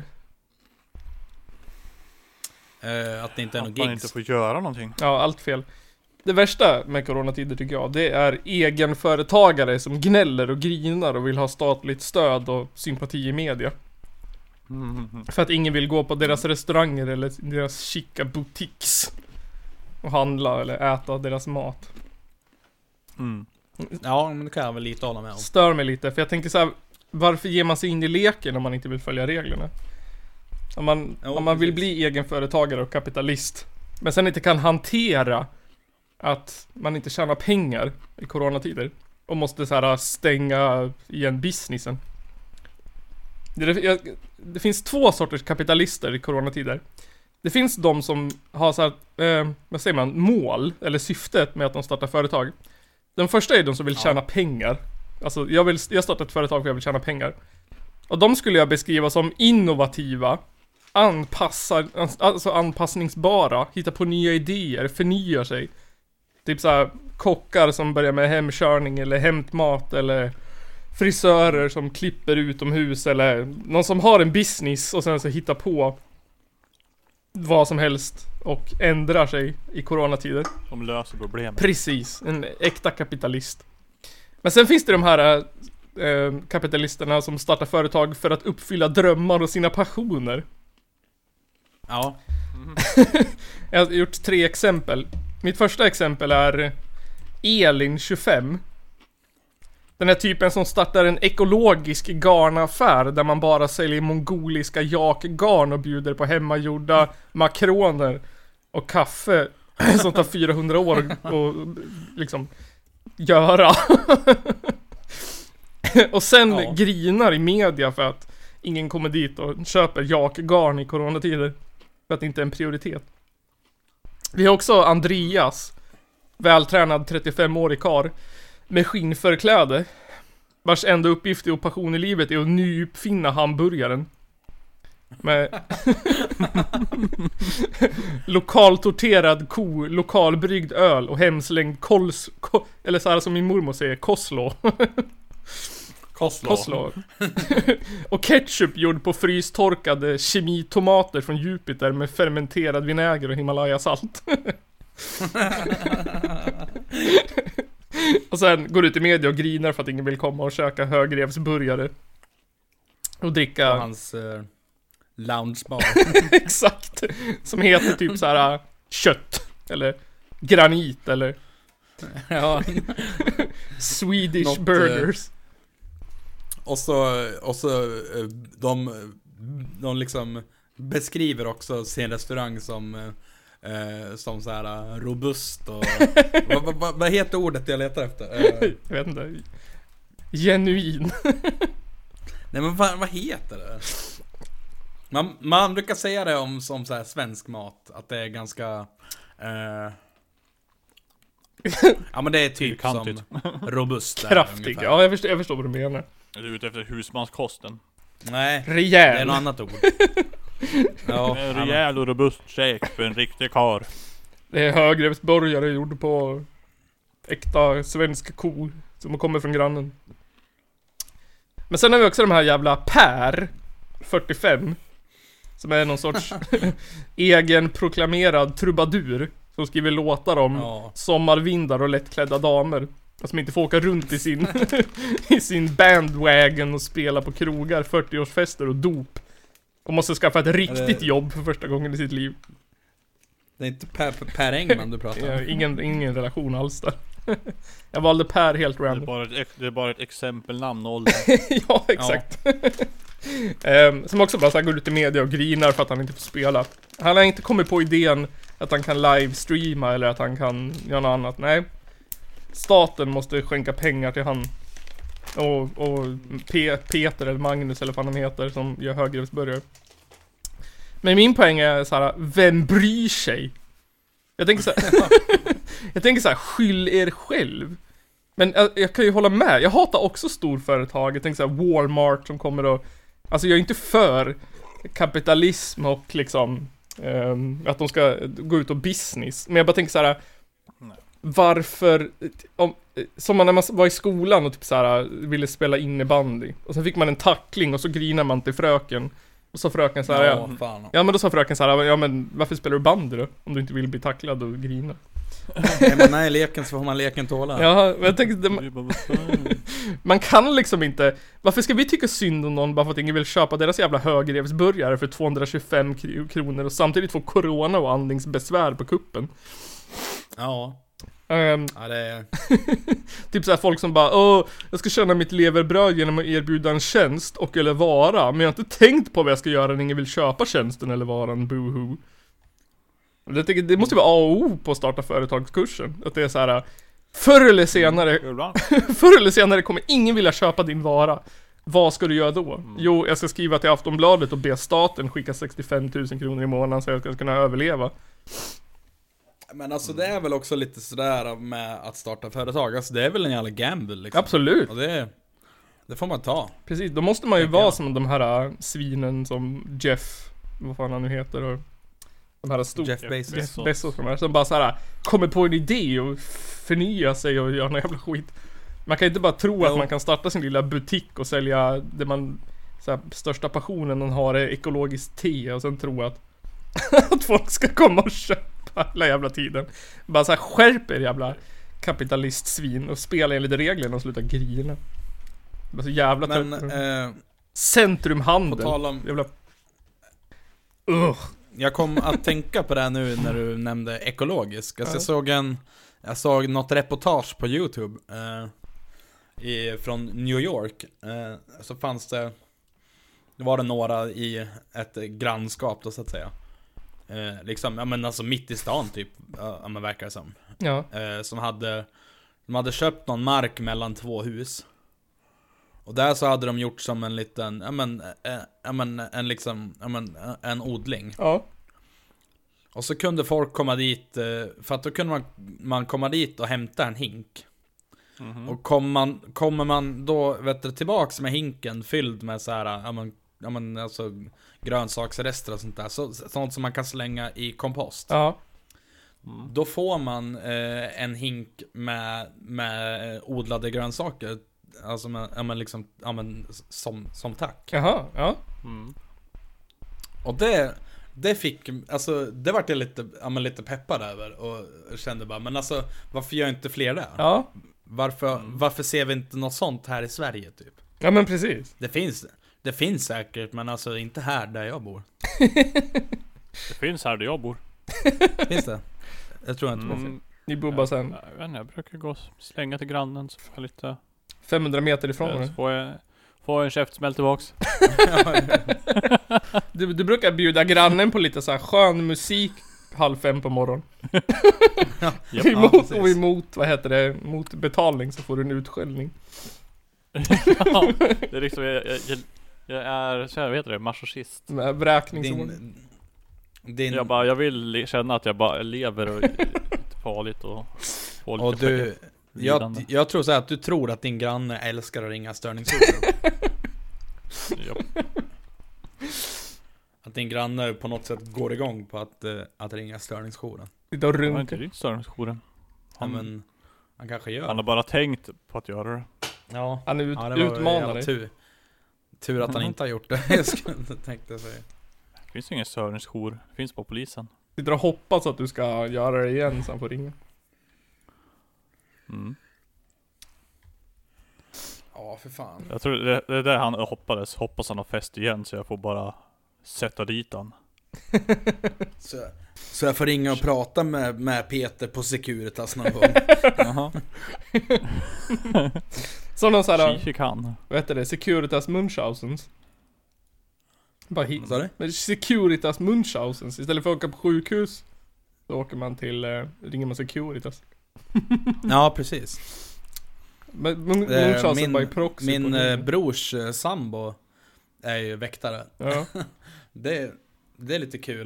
Eh, att det inte är någon Att man gigs. inte får göra någonting. Ja, allt fel. Det värsta med coronatider tycker jag, det är egenföretagare som gnäller och grinar och vill ha statligt stöd och sympati i media. Mm. För att ingen vill gå på deras restauranger eller deras chica boutiques och handla eller äta deras mat. Mm. Ja, men det kan jag väl lite hålla med om. Stör mig lite, för jag tänker så här: varför ger man sig in i leken om man inte vill följa reglerna? Om man, Ja, om man vill precis. bli egenföretagare och kapitalist, men sen inte kan hantera att man inte tjänar pengar i coronatider och måste så här stänga igen businessen. Det, jag, det finns två sorters kapitalister i coronatider. Det finns de som har så här, eh, vad säger man, mål eller syftet med att de startar företag. Den första är de som vill tjäna Ja. pengar. Alltså jag vill, jag startar ett företag för jag vill tjäna pengar. Och de skulle jag beskriva som innovativa, anpassar, alltså anpassningsbara, hittar på nya idéer, förnyar sig. Typ såhär kockar som börjar med hemkörning eller hämtmat eller frisörer som klipper utomhus eller någon som har en business och sen så hittar på vad som helst och ändrar sig i coronatider. De löser problemet. Precis, en äkta kapitalist. Men sen finns det de här eh, kapitalisterna som startar företag för att uppfylla drömmar och sina passioner. Ja. Jag har gjort tre exempel. Mitt första exempel är Elin tjugofem. Den här typen som startar en ekologisk garnaffär där man bara säljer mongoliska jakgarn och bjuder på hemmagjorda makroner och kaffe som tar fyrahundra år och liksom göra. Och sen Ja. grinar i media för att ingen kommer dit och köper jakgarn i coronatider. För att det inte är en prioritet. Vi har också Andreas, vältränad trettiofem-årig karl med skinnförkläde, vars enda uppgift och passion i livet är att nyuppfinna hamburgaren. Med lokaltorterad ko, lokalbryggd öl och hemslängd kols, ko, eller så här som min mormor säger, koslo. Koslo. Koslo. Och ketchup gjord på frystorkade kemitomater från Jupiter med fermenterad vinäger och Himalaya-salt. Och sen går ut i media och grinar för att ingen vill komma och käka högrevsburgare. Och dricka... På hans eh, loungebar. Exakt. Som heter typ så här kött. Eller granit eller Ja. Swedish Något, burgers. Och så, och så eh, de, de liksom beskriver också sin restaurang som eh, som så här eh, robust och vad, vad, vad, vad heter ordet jag letar efter? Eh, Jag vet inte. Genuin. nej men vad, vad heter det? Man, man brukar säga det om som så här svensk mat, att det är ganska... Eh, ja men det är typ Kantigt. som robust. där, Kraftig, ungefär. ja jag förstår, jag förstår vad du menar. Är du ute efter husmanskosten? Nej, det är Rejäl. något annat ord. Ja, En ja, rejäl och robust käk för en riktig kar. Det är högreppsburgare gjord på äkta svenska kor som kommer från grannen. Men sen har vi också de här jävla Per fyrtiofem som är någon sorts egen proklamerad trubadur som skriver låtar om ja. sommarvindar och lättklädda damer som inte får åka runt i sin i sin bandwagon och spela på krogar, fyrtioårsfester och dop och måste skaffa ett riktigt det... jobb för första gången i sitt liv. Det är inte Per, Per Engman du pratar om. Ja, ingen, ingen relation alls där. Jag valde Per helt Det är random. bara ett, ex- det är bara ett exempelnamn och ålder. Ja, exakt. um, som också bara så här går ut i media och grinar för att han inte får spela. Han har inte kommit på idén att han kan livestreama eller att han kan göra något annat. Nej. Staten måste skänka pengar till han. Och, och P- Peter eller Magnus eller vad han heter som gör högreppsburgare. Men min poäng är så här: vem bryr sig? Jag tänker så här, jag tänker så här, skyll er själv. Men jag, jag kan ju hålla med. Jag hatar också storföretag. Jag tänker så här, Walmart som kommer och... Alltså jag är inte för kapitalism och liksom um, att de ska gå ut och business. Men jag bara tänker så här: varför om, som man när man var i skolan och typ så här ville spela innebandy och så fick man en tackling och så grinar man till fröken och så fröken så här, ja, Ja, fan. ja men då sa fröken så här: ja men varför spelar du bandy då om du inte vill bli tacklad och grina? Är man med i leken så får man leken tåla. Ja, men jag tänkte det, man kan liksom inte. Varför ska vi tycka synd om någon bara för att ingen vill köpa deras jävla högrevsburgare för tvåhundratjugofem kronor och samtidigt få corona och andningsbesvär på kuppen? Ja. Um, Ja, det är... typ såhär folk som bara: åh, jag ska tjäna mitt leverbröd genom att erbjuda en tjänst och eller vara, men jag har inte tänkt på vad jag ska göra när ingen vill köpa tjänsten eller varan, boohoo. Jag tänker, det måste ju vara A och O på att starta företagskursen. Att det är så här: förr eller senare förr eller senare kommer ingen vilja köpa din vara. Vad ska du göra då? Mm. Jo, jag ska skriva till Aftonbladet och be staten skicka sextiofem tusen kronor i månaden så jag ska kunna överleva. Men alltså det är väl också lite sådär med att starta företag. Alltså det är väl en jävla gamble liksom. Absolut. Och det, det får man ta. Precis, då måste man ju Tänker vara jag. som de här äh, svinen som Jeff, vad fan han nu heter, och de här stor Jeff Bezos. Jeff Bezos de här, som bara såhär kommer på en idé och förnya sig och göra någon jävla skit. Man kan inte bara tro Jo. att man kan starta sin lilla butik och sälja det man såhär, största passionen man har är ekologiskt te och sen tro att att folk ska komma och köpa hela jävla tiden. Bara såhär, skärp er jävla kapitalistsvin och spela enligt reglerna och sluta grina. Det är så jävla Men, trött. eh, på Centrumhandel. tal om... Jävla... Ugh. Jag kom att tänka på det nu när du nämnde ekologisk. Alltså Ja. jag såg en... Jag såg något reportage på YouTube eh, i, från New York. Eh, så fanns det... Det var det några i ett grannskap då så att säga. Eh, liksom, ja men alltså mitt i stan typ. Ja men verkar det som. Ja. Eh, som hade... De hade köpt någon mark mellan två hus. Och där så hade de gjort som en liten, ja men, eh, ja men en liksom, ja men en odling. Ja. Och så kunde folk komma dit, eh, för att då kunde man, man komma dit och hämta en hink. Mm-hmm. Och kom man, kommer man då, vet du, tillbaks med hinken fylld med så här, ja men, ja men alltså grönsaksrester och sånt där, så, sånt som man kan slänga i kompost. Ja. Mm. Då får man eh, en hink med, med odlade grönsaker. Alltså med, ja, men liksom, ja, men som, som tack. Jaha, ja. Mm. Och det, det fick, alltså det vart jag lite, ja, men lite peppad över. Och kände bara, men alltså varför gör inte fler det? Ja. Varför, varför ser vi inte något sånt här i Sverige typ? Ja men precis. Det finns, det finns säkert, men alltså inte här där jag bor. Det finns här där jag bor. Finns det? Jag tror inte på Mm. Ni bor bara sen Jag, jag, vet inte, jag brukar gå och slänga till grannen så får jag lite... femhundra meter ifrån Så dig. får jag, får jag en käftsmäll tillbaks. Du, du brukar bjuda grannen på lite så här skön musik halv fem på morgonen. Japp. emot, precis. och emot, vad heter det, mot betalning så får du en utskällning. Ja, det är liksom, jag, jag, jag, Jag är, så här, vad heter det, masochist. Med vräkningsord. Din, din, Jag bara, jag vill le- känna att jag bara lever och är lite farligt och får lite och du, för- jag, lidande. jag tror så här att du tror att din granne älskar att ringa störningsorden. Ja. Att din granne på något sätt går igång på att, uh, att ringa störningsjouren. Sitta och Han har inte runka. ringt störningsjouren. Ja, Han, men han kanske gör. han har bara tänkt på att göra det. Ja, Han är ut, ja, det var utmanar jävla dig. tur. Tur att han Mhm. inte har gjort det. Jag skulle inte tänkte säga. Det finns ju ingen störningsjour. Det finns på polisen. Sitter och hoppas att du ska göra det igen så han får ringa. Mm. Ja, för fan. Jag tror det, det är där han hoppades. Hoppas han har fest igen så jag får bara sätta dit han. Så, så jag får ringa och prata med, med Peter på Securitas någon gång. Jaha. Sådana såhär, Kikik han. vad heter det? Securitas Munchausens. Bara hit. Vad sa du? Men Securitas Munchausens. Istället för att åka på sjukhus så åker man till, eh, ringer man Securitas. Ja, precis. Men mun- Eh, Munchausen min by proxy. min på eh, ringen. brors eh, sambo är ju väktare. Ja. Det, det är lite kul.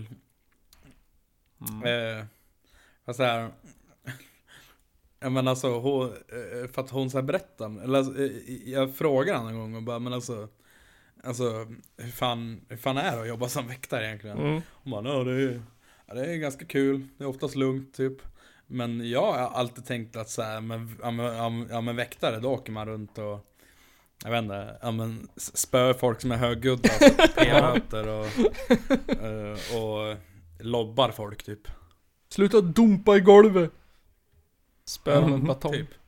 Mm. Eh, fast så här, ja, men alltså hon, eh, för att hon så här berättar, eller alltså, eh, jag frågar henne en gång och bara, men alltså alltså hur fan, hur fan är det att jobba som väktare egentligen? Mm. Hon bara, ja, det är, ja, det är ganska kul, det är oftast lugnt typ. Men jag har alltid tänkt att så här, men, ja, men, ja, men- ja men väktare, då åker man runt och jag vet inte, ja men s- spör folk som är högljudda, alltså p-möter och, eh, och lobbar folk typ. Sluta dumpa i golvet. Spär med en Mm, batong. typ.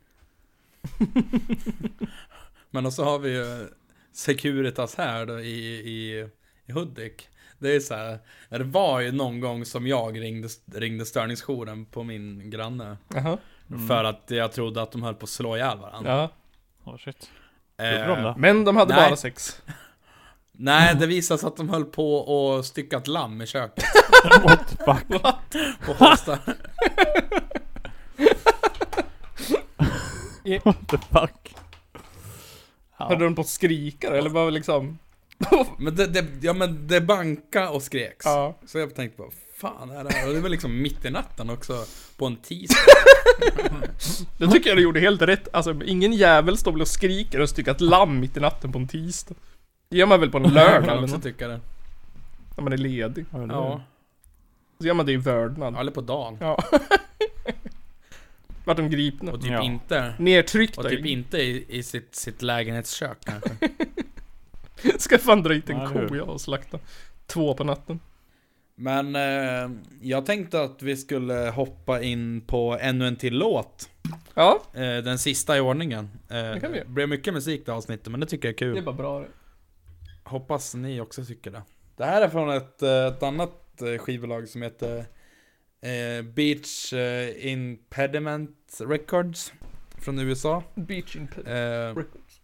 Men och så har vi ju Securitas här då i, i, i Hudik. Det är så här, det var ju någon gång som jag ringde, ringde störningsjouren på min granne. Jaha. Mm. För att jag trodde att de höll på att slå ihjäl varandra. Ja. Oh shit. Eh, Gjorde de det? Men de hade Nej. bara sex. Nej, det visade sig att de höll på och styckat lamm i köket. What the fuck? På Håsta. What the fuck? Hörde de på att skrika eller var liksom... Men det, det, ja, men det banka och skreks. Ja. Så jag tänkte bara, fan är det här? Och det var liksom mitt i natten också, på en tisdag. Det tycker jag du gjorde helt rätt. Alltså ingen jävel står väl och skriker och styckar ett lamm mitt i natten på en tisdag. Det gör man väl på en Jag lördag kan eller också något. tycka det. När man är ledig. Ja, Så gör man det i vördnad. eller på dagen. Ja. Vart de gripna. Och typ Ja. inte, Nertryckta. och typ inte i, i sitt, sitt lägenhetskök kanske. Ska fan dra hit en Ja, ko eller hur? jag och slakta. Två på natten. Men eh, jag tänkte att vi skulle hoppa in på ännu en till låt. Ja, Eh, den sista i ordningen. Eh, Det kan vi göra. det blev mycket musik det avsnittet, men det tycker jag är kul. det är bara bra det. Hoppas ni också tycker det. Det här är från ett, eh, ett annat eh, skivbolag som heter eh, Beach eh, Impediment Records från U S A. Beach Imped Eh, Records.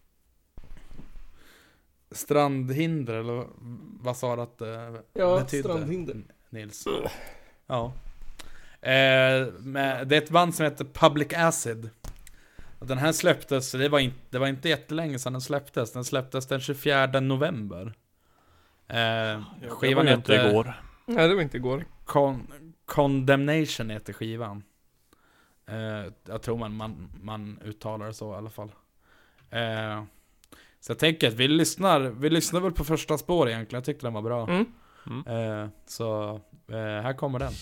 strandhinder, eller vad sa du att det Ja, betydde, strandhinder. Nils? Ja. Eh, med, det är ett band som heter Public Acid. Och den här släpptes, det var, inte, det var inte jättelänge sedan den släpptes. Den släpptes den tjugofjärde november. Eh, skivan det var inte heter igår. Nej, det var inte igår. Con- Condemnation heter skivan. Eh, jag tror man, man, man uttalar det så i alla fall. Eh, så jag tänker att vi lyssnar, vi lyssnar väl på första spår egentligen. Jag tyckte den var bra. Mm. Mm. Eh, så eh, här kommer den.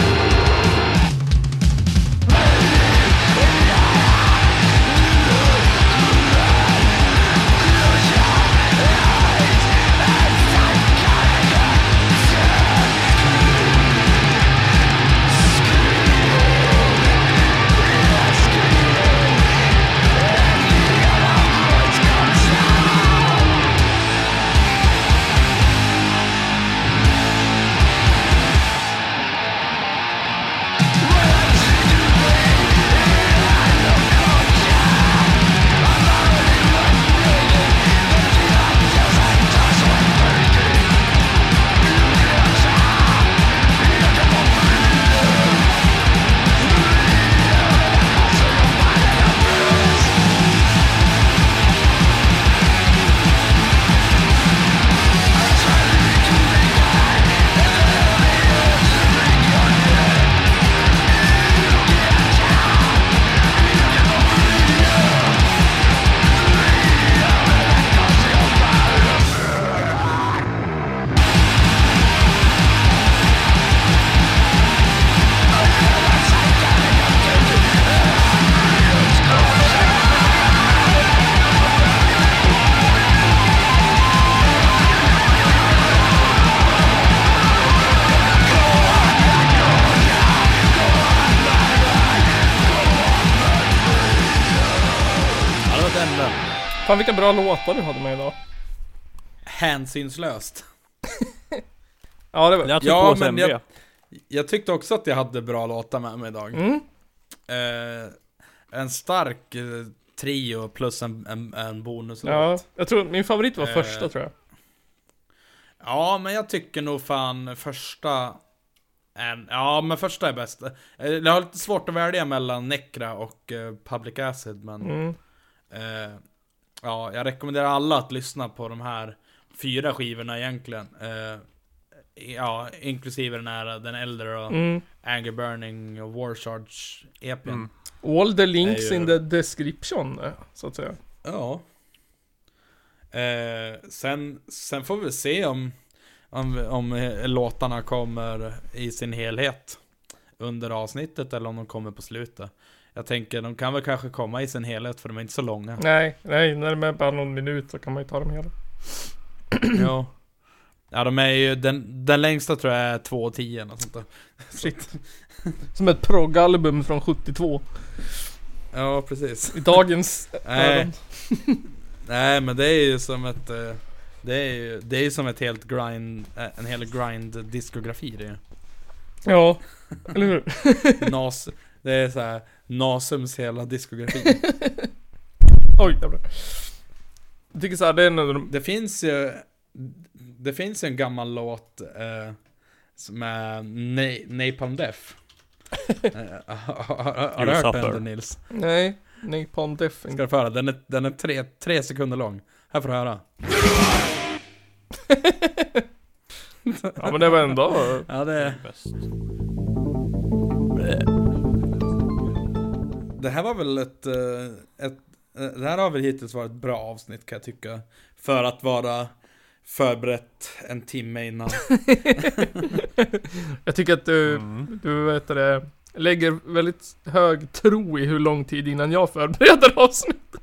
Hey! Fan vilka bra låtar du hade med idag. Hänsynslöst. Ja, det var... Jag Ja, på men jag, jag tyckte också att jag hade bra låtar med mig idag. Mm. Eh, en stark eh, trio plus en, en, en bonuslåt. Ja, jag tror min favorit var Eh. första tror jag. Ja, men jag tycker nog fan första... En, ja, men första är bäst. Eh, Jag har lite svårt att välja mellan Necra och eh, Public Acid, men... Mm. Eh, ja, jag rekommenderar alla att lyssna på de här fyra skivorna egentligen. Eh, ja, inklusive den här, den äldre och Mm. Anger Burning och War Charge E P:n. Mm. All the links är ju- in the description, eh, så att säga. Ja. Eh, sen, sen får vi se om, om, om eh, låtarna kommer i sin helhet under avsnittet eller om de kommer på slutet. Jag tänker, de kan väl kanske komma i sin helhet för de är inte så långa. Nej, nej, när de är bara någon minut så kan man ju ta dem hela. Ja. Ja, de är ju, den, den längsta tror jag är två och tio eller sånt där. Shit. Som ett proggalbum från sjuttiotvå. Ja, precis. I dagens Nej. öron. Nej, men det är ju som ett eh, det är ju, det är ju som ett helt grind, eh, en hel grind diskografi det är ju. Ja, eller hur? Nas, det är så här Nasums hela diskografi. Oj, jävlar. Jag tycker såhär, det är en av de... Det finns ju det finns ju en gammal låt eh, som är Na- Napalm Death. eh, har, har, har du hört suffer. den Nils? Nej, Napalm Death. Ska du få höra? Den är, den är tre, tre sekunder lång. Här får du höra. Ja, men det var ändå... Ja, det är... Bäst. Det här var väl ett, eh, ett eh, det här har väl hittills varit ett bra avsnitt kan jag tycka. För att vara förberett en timme innan. Jag tycker att du, Mm. du vet det, lägger väldigt hög tro i hur lång tid innan jag förbereder avsnitt.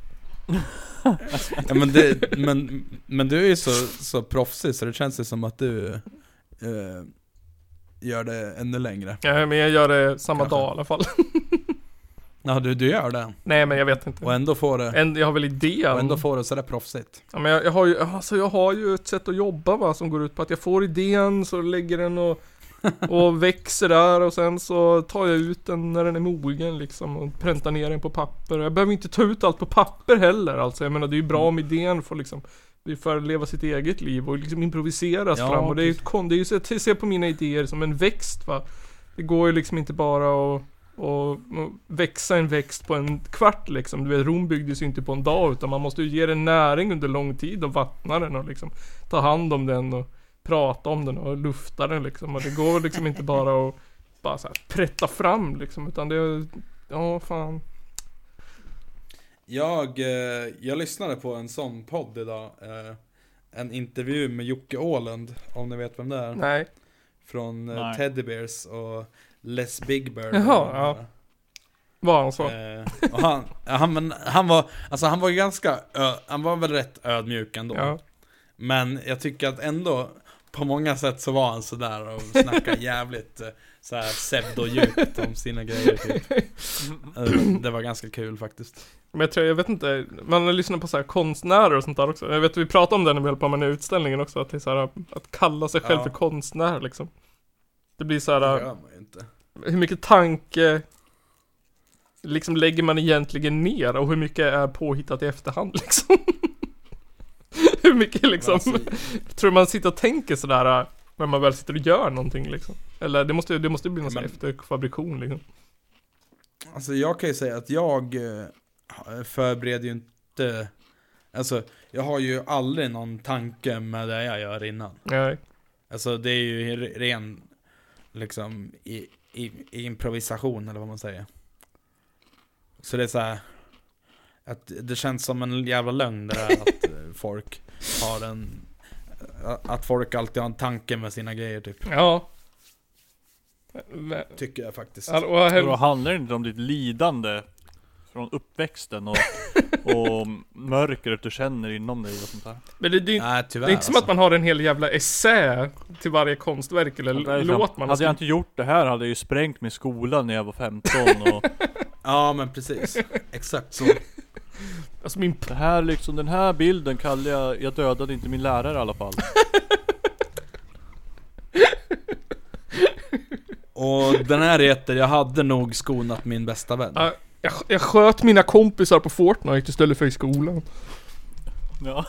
Ja, men, det, men, men du är ju så, så proffsig så det känns ju som att du eh, gör det ännu längre. Ja, men jag gör det samma Kanske. dag i alla fall. Ja, du, du gör det. Nej, men jag vet inte. Och ändå får det, En, jag har väl idén. och ändå får det sådär proffsigt. Ja, men jag, jag, har ju, alltså jag har ju ett sätt att jobba va, som går ut på att jag får idén, så lägger den och, och växer där och sen så tar jag ut den när den är mogen liksom och präntar ner den på papper. Jag behöver inte ta ut allt på papper heller alltså. Jag menar det är ju bra om idén får liksom vi får leva sitt eget liv och liksom improviseras Ja, fram och det är ju ett kon- det är ju så att se på mina idéer som en växt va. Det går ju liksom inte bara att och, och växa en växt på en kvart liksom. Du vet, Rom byggdes ju inte på en dag utan man måste ju ge den näring under lång tid och vattna den och liksom ta hand om den och prata om den och lufta den liksom. Och det går liksom inte bara att bara så här prätta fram liksom utan det är, ja fan. Jag, eh, jag lyssnade på en sån podd idag. Eh, en intervju med Jocke Åhlund, om ni vet vem det är. Nej. Från eh, Nej. Teddy Bears och Les Big Bird. Jaha, ja. Var han så? Eh, och han, ja, han, men, han var, alltså han var ju ganska, ö, han var väl rätt ödmjuk ändå. Ja. Men jag tycker att ändå, på många sätt så var han sådär och snackade jävligt eh, så här pseudo-djupt om sina grejer typ. Eh, Det var ganska kul faktiskt. Men jag tror, jag vet inte, man har lyssnat på så här konstnärer och sånt där också. Jag vet, vi pratade om det när vi höll på med den här utställningen också, att det är så här, att kalla sig själv Ja. för konstnär liksom. Det blir så Det här, gör man ju inte. hur mycket tanke liksom lägger man egentligen ner och hur mycket är påhittat i efterhand liksom. Hur mycket liksom, Men alltså, tror man sitter och tänker sådär när man väl sitter och gör någonting liksom. Eller det måste, det måste bli någon sån här Men- efterfabrikation liksom. Alltså jag kan ju säga att jag eh, förbereder ju inte. Alltså jag har ju aldrig någon tanke med det jag gör innan. Nej. Alltså det är ju re- ren liksom i, i, i improvisation eller vad man säger. Så det är så här att det känns som en jävla lögn det där att eh, folk har en att folk alltid har en tanke med sina grejer typ. Ja. Tycker jag faktiskt. Alltså, och Och då hem- handlar det inte om ditt lidande från uppväxten och, och mörkret du känner inom dig och sånt där. men det, det, Nej, tyvärr. det är inte som alltså. att man har en hel jävla essä till varje konstverk eller Det är l- liksom, låt man hade jag inte gjort det här hade jag ju sprängt min skola när jag var femton och Ja men precis. Exakt så. Alltså min... Det här liksom, den här bilden kallar jag, jag dödade inte min lärare i alla fall. Och den här heter, jag hade nog skonat min bästa vän. Ja, jag, jag sköt mina kompisar på Fortnite istället för i skolan. Ja.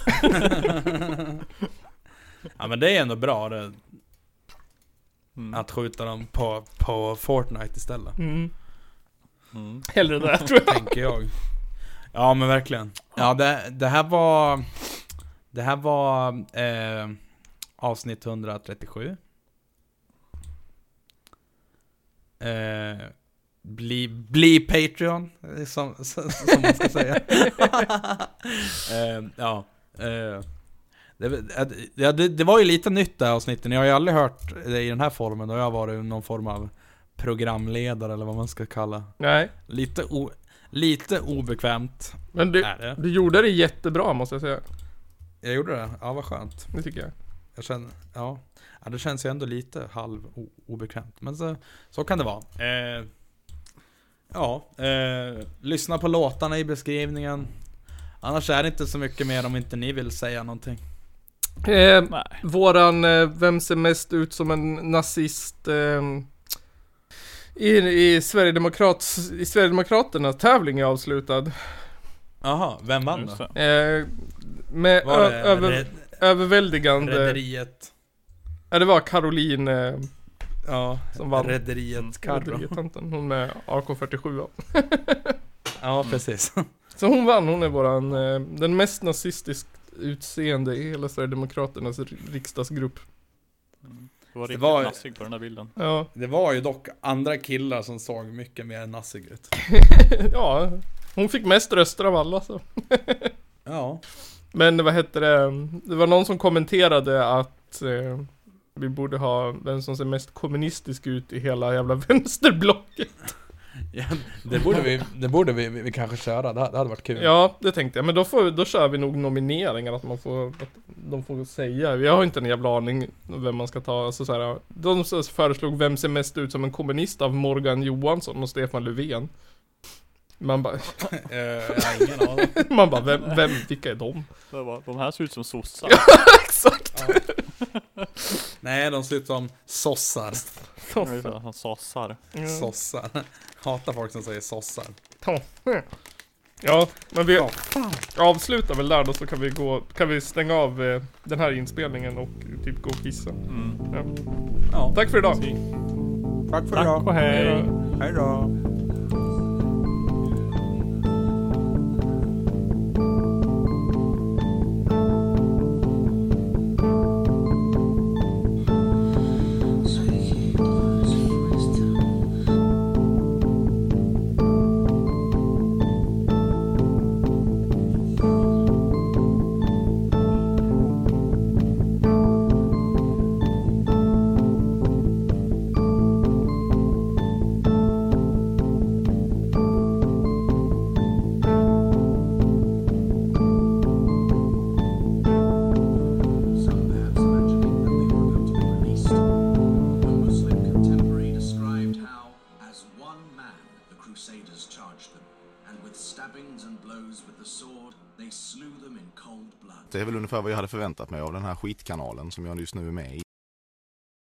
Ja men det är ändå bra det, Mm. att skjuta dem på, på Fortnite istället. Mm. Mm. Hellre det tror jag. Tänker jag. Ja men verkligen. Ja det, det här var Det här var eh, avsnitt hundratrettiosju. Eh, bli, bli Patreon som, som, som man ska säga. eh, ja eh, det, det, det, det var ju lite nytt det här avsnitten. Jag har ju aldrig hört det i den här formen. Och jag har varit någon form av programledare eller vad man ska kalla. Nej. Lite, o, lite obekvämt. Men du, är det. du gjorde det jättebra måste jag säga. Jag gjorde det, ja vad skönt. Det tycker jag. Jag känner, ja. Ja det känns ju ändå lite halv o, obekvämt. Men så, så kan det vara. eh, Ja eh, lyssna på låtarna i beskrivningen. Annars är det inte så mycket mer om inte ni vill säga någonting. Eh, Nej. våran, eh, vem ser mest ut som en nazist eh, i, i, Sverigedemokrat, i Sverigedemokraterna tävling är avslutad. Jaha, vem vann Just då? det. Eh, med Var ö, det över, red, överväldigande... Rederiet? Ja det var Caroline eh, Ja, som vann. Rederiet Mm. Carro. Rederiet-tanten, hon med A K fyrtiosju. Ja precis. Så hon vann, hon är våran, eh, den mest nazistiskt utseende i hela Sverigedemokraternas riksdagsgrupp. Det var riktigt var- nassig på den här bilden. Ja, Det var ju dock andra killar som såg mycket mer nassig ut. ja, hon fick mest röster av alla så. Ja. Men vad hette det, det var någon som kommenterade att eh, vi borde ha den som ser mest kommunistisk ut i hela jävla vänsterblocket. Ja, det borde vi, det borde vi, vi, vi kanske köra, det, det hade varit kul. Ja, det tänkte jag, men då, får, då kör vi nog nomineringar, att man får, att de får säga. Jag har inte en jävla aning vem man ska ta, alltså så här, de föreslog vem ser mest ut som en kommunist av Morgan Johansson och Stefan Löfven. Man bara, Eh, jag har ingen aning. man bara, vem, vem, vilka är de? Det var, de här ser ut som sossar. Exakt! Ja. Nej, de ser ut som sossar. Han sossar. Sossar. Hatar folk som säger sossar. Ja, men vi Ja. avslutar väl där då, så kan vi gå, kan vi stänga av eh, den här inspelningen och typ gå och kissa. Mm. Ja. Ja. Tack för idag! Tack för Tack idag. och hej! Hej då. Some perhaps imagining that they were about to be released. One Muslim contemporary described how, as one man, the Crusaders charged them, and with stabbings and blows with the sword, they slew them in cold blood. Det är väl ungefär vad jag hade förväntat mig av den här skitkanalen som jag just nu är med i.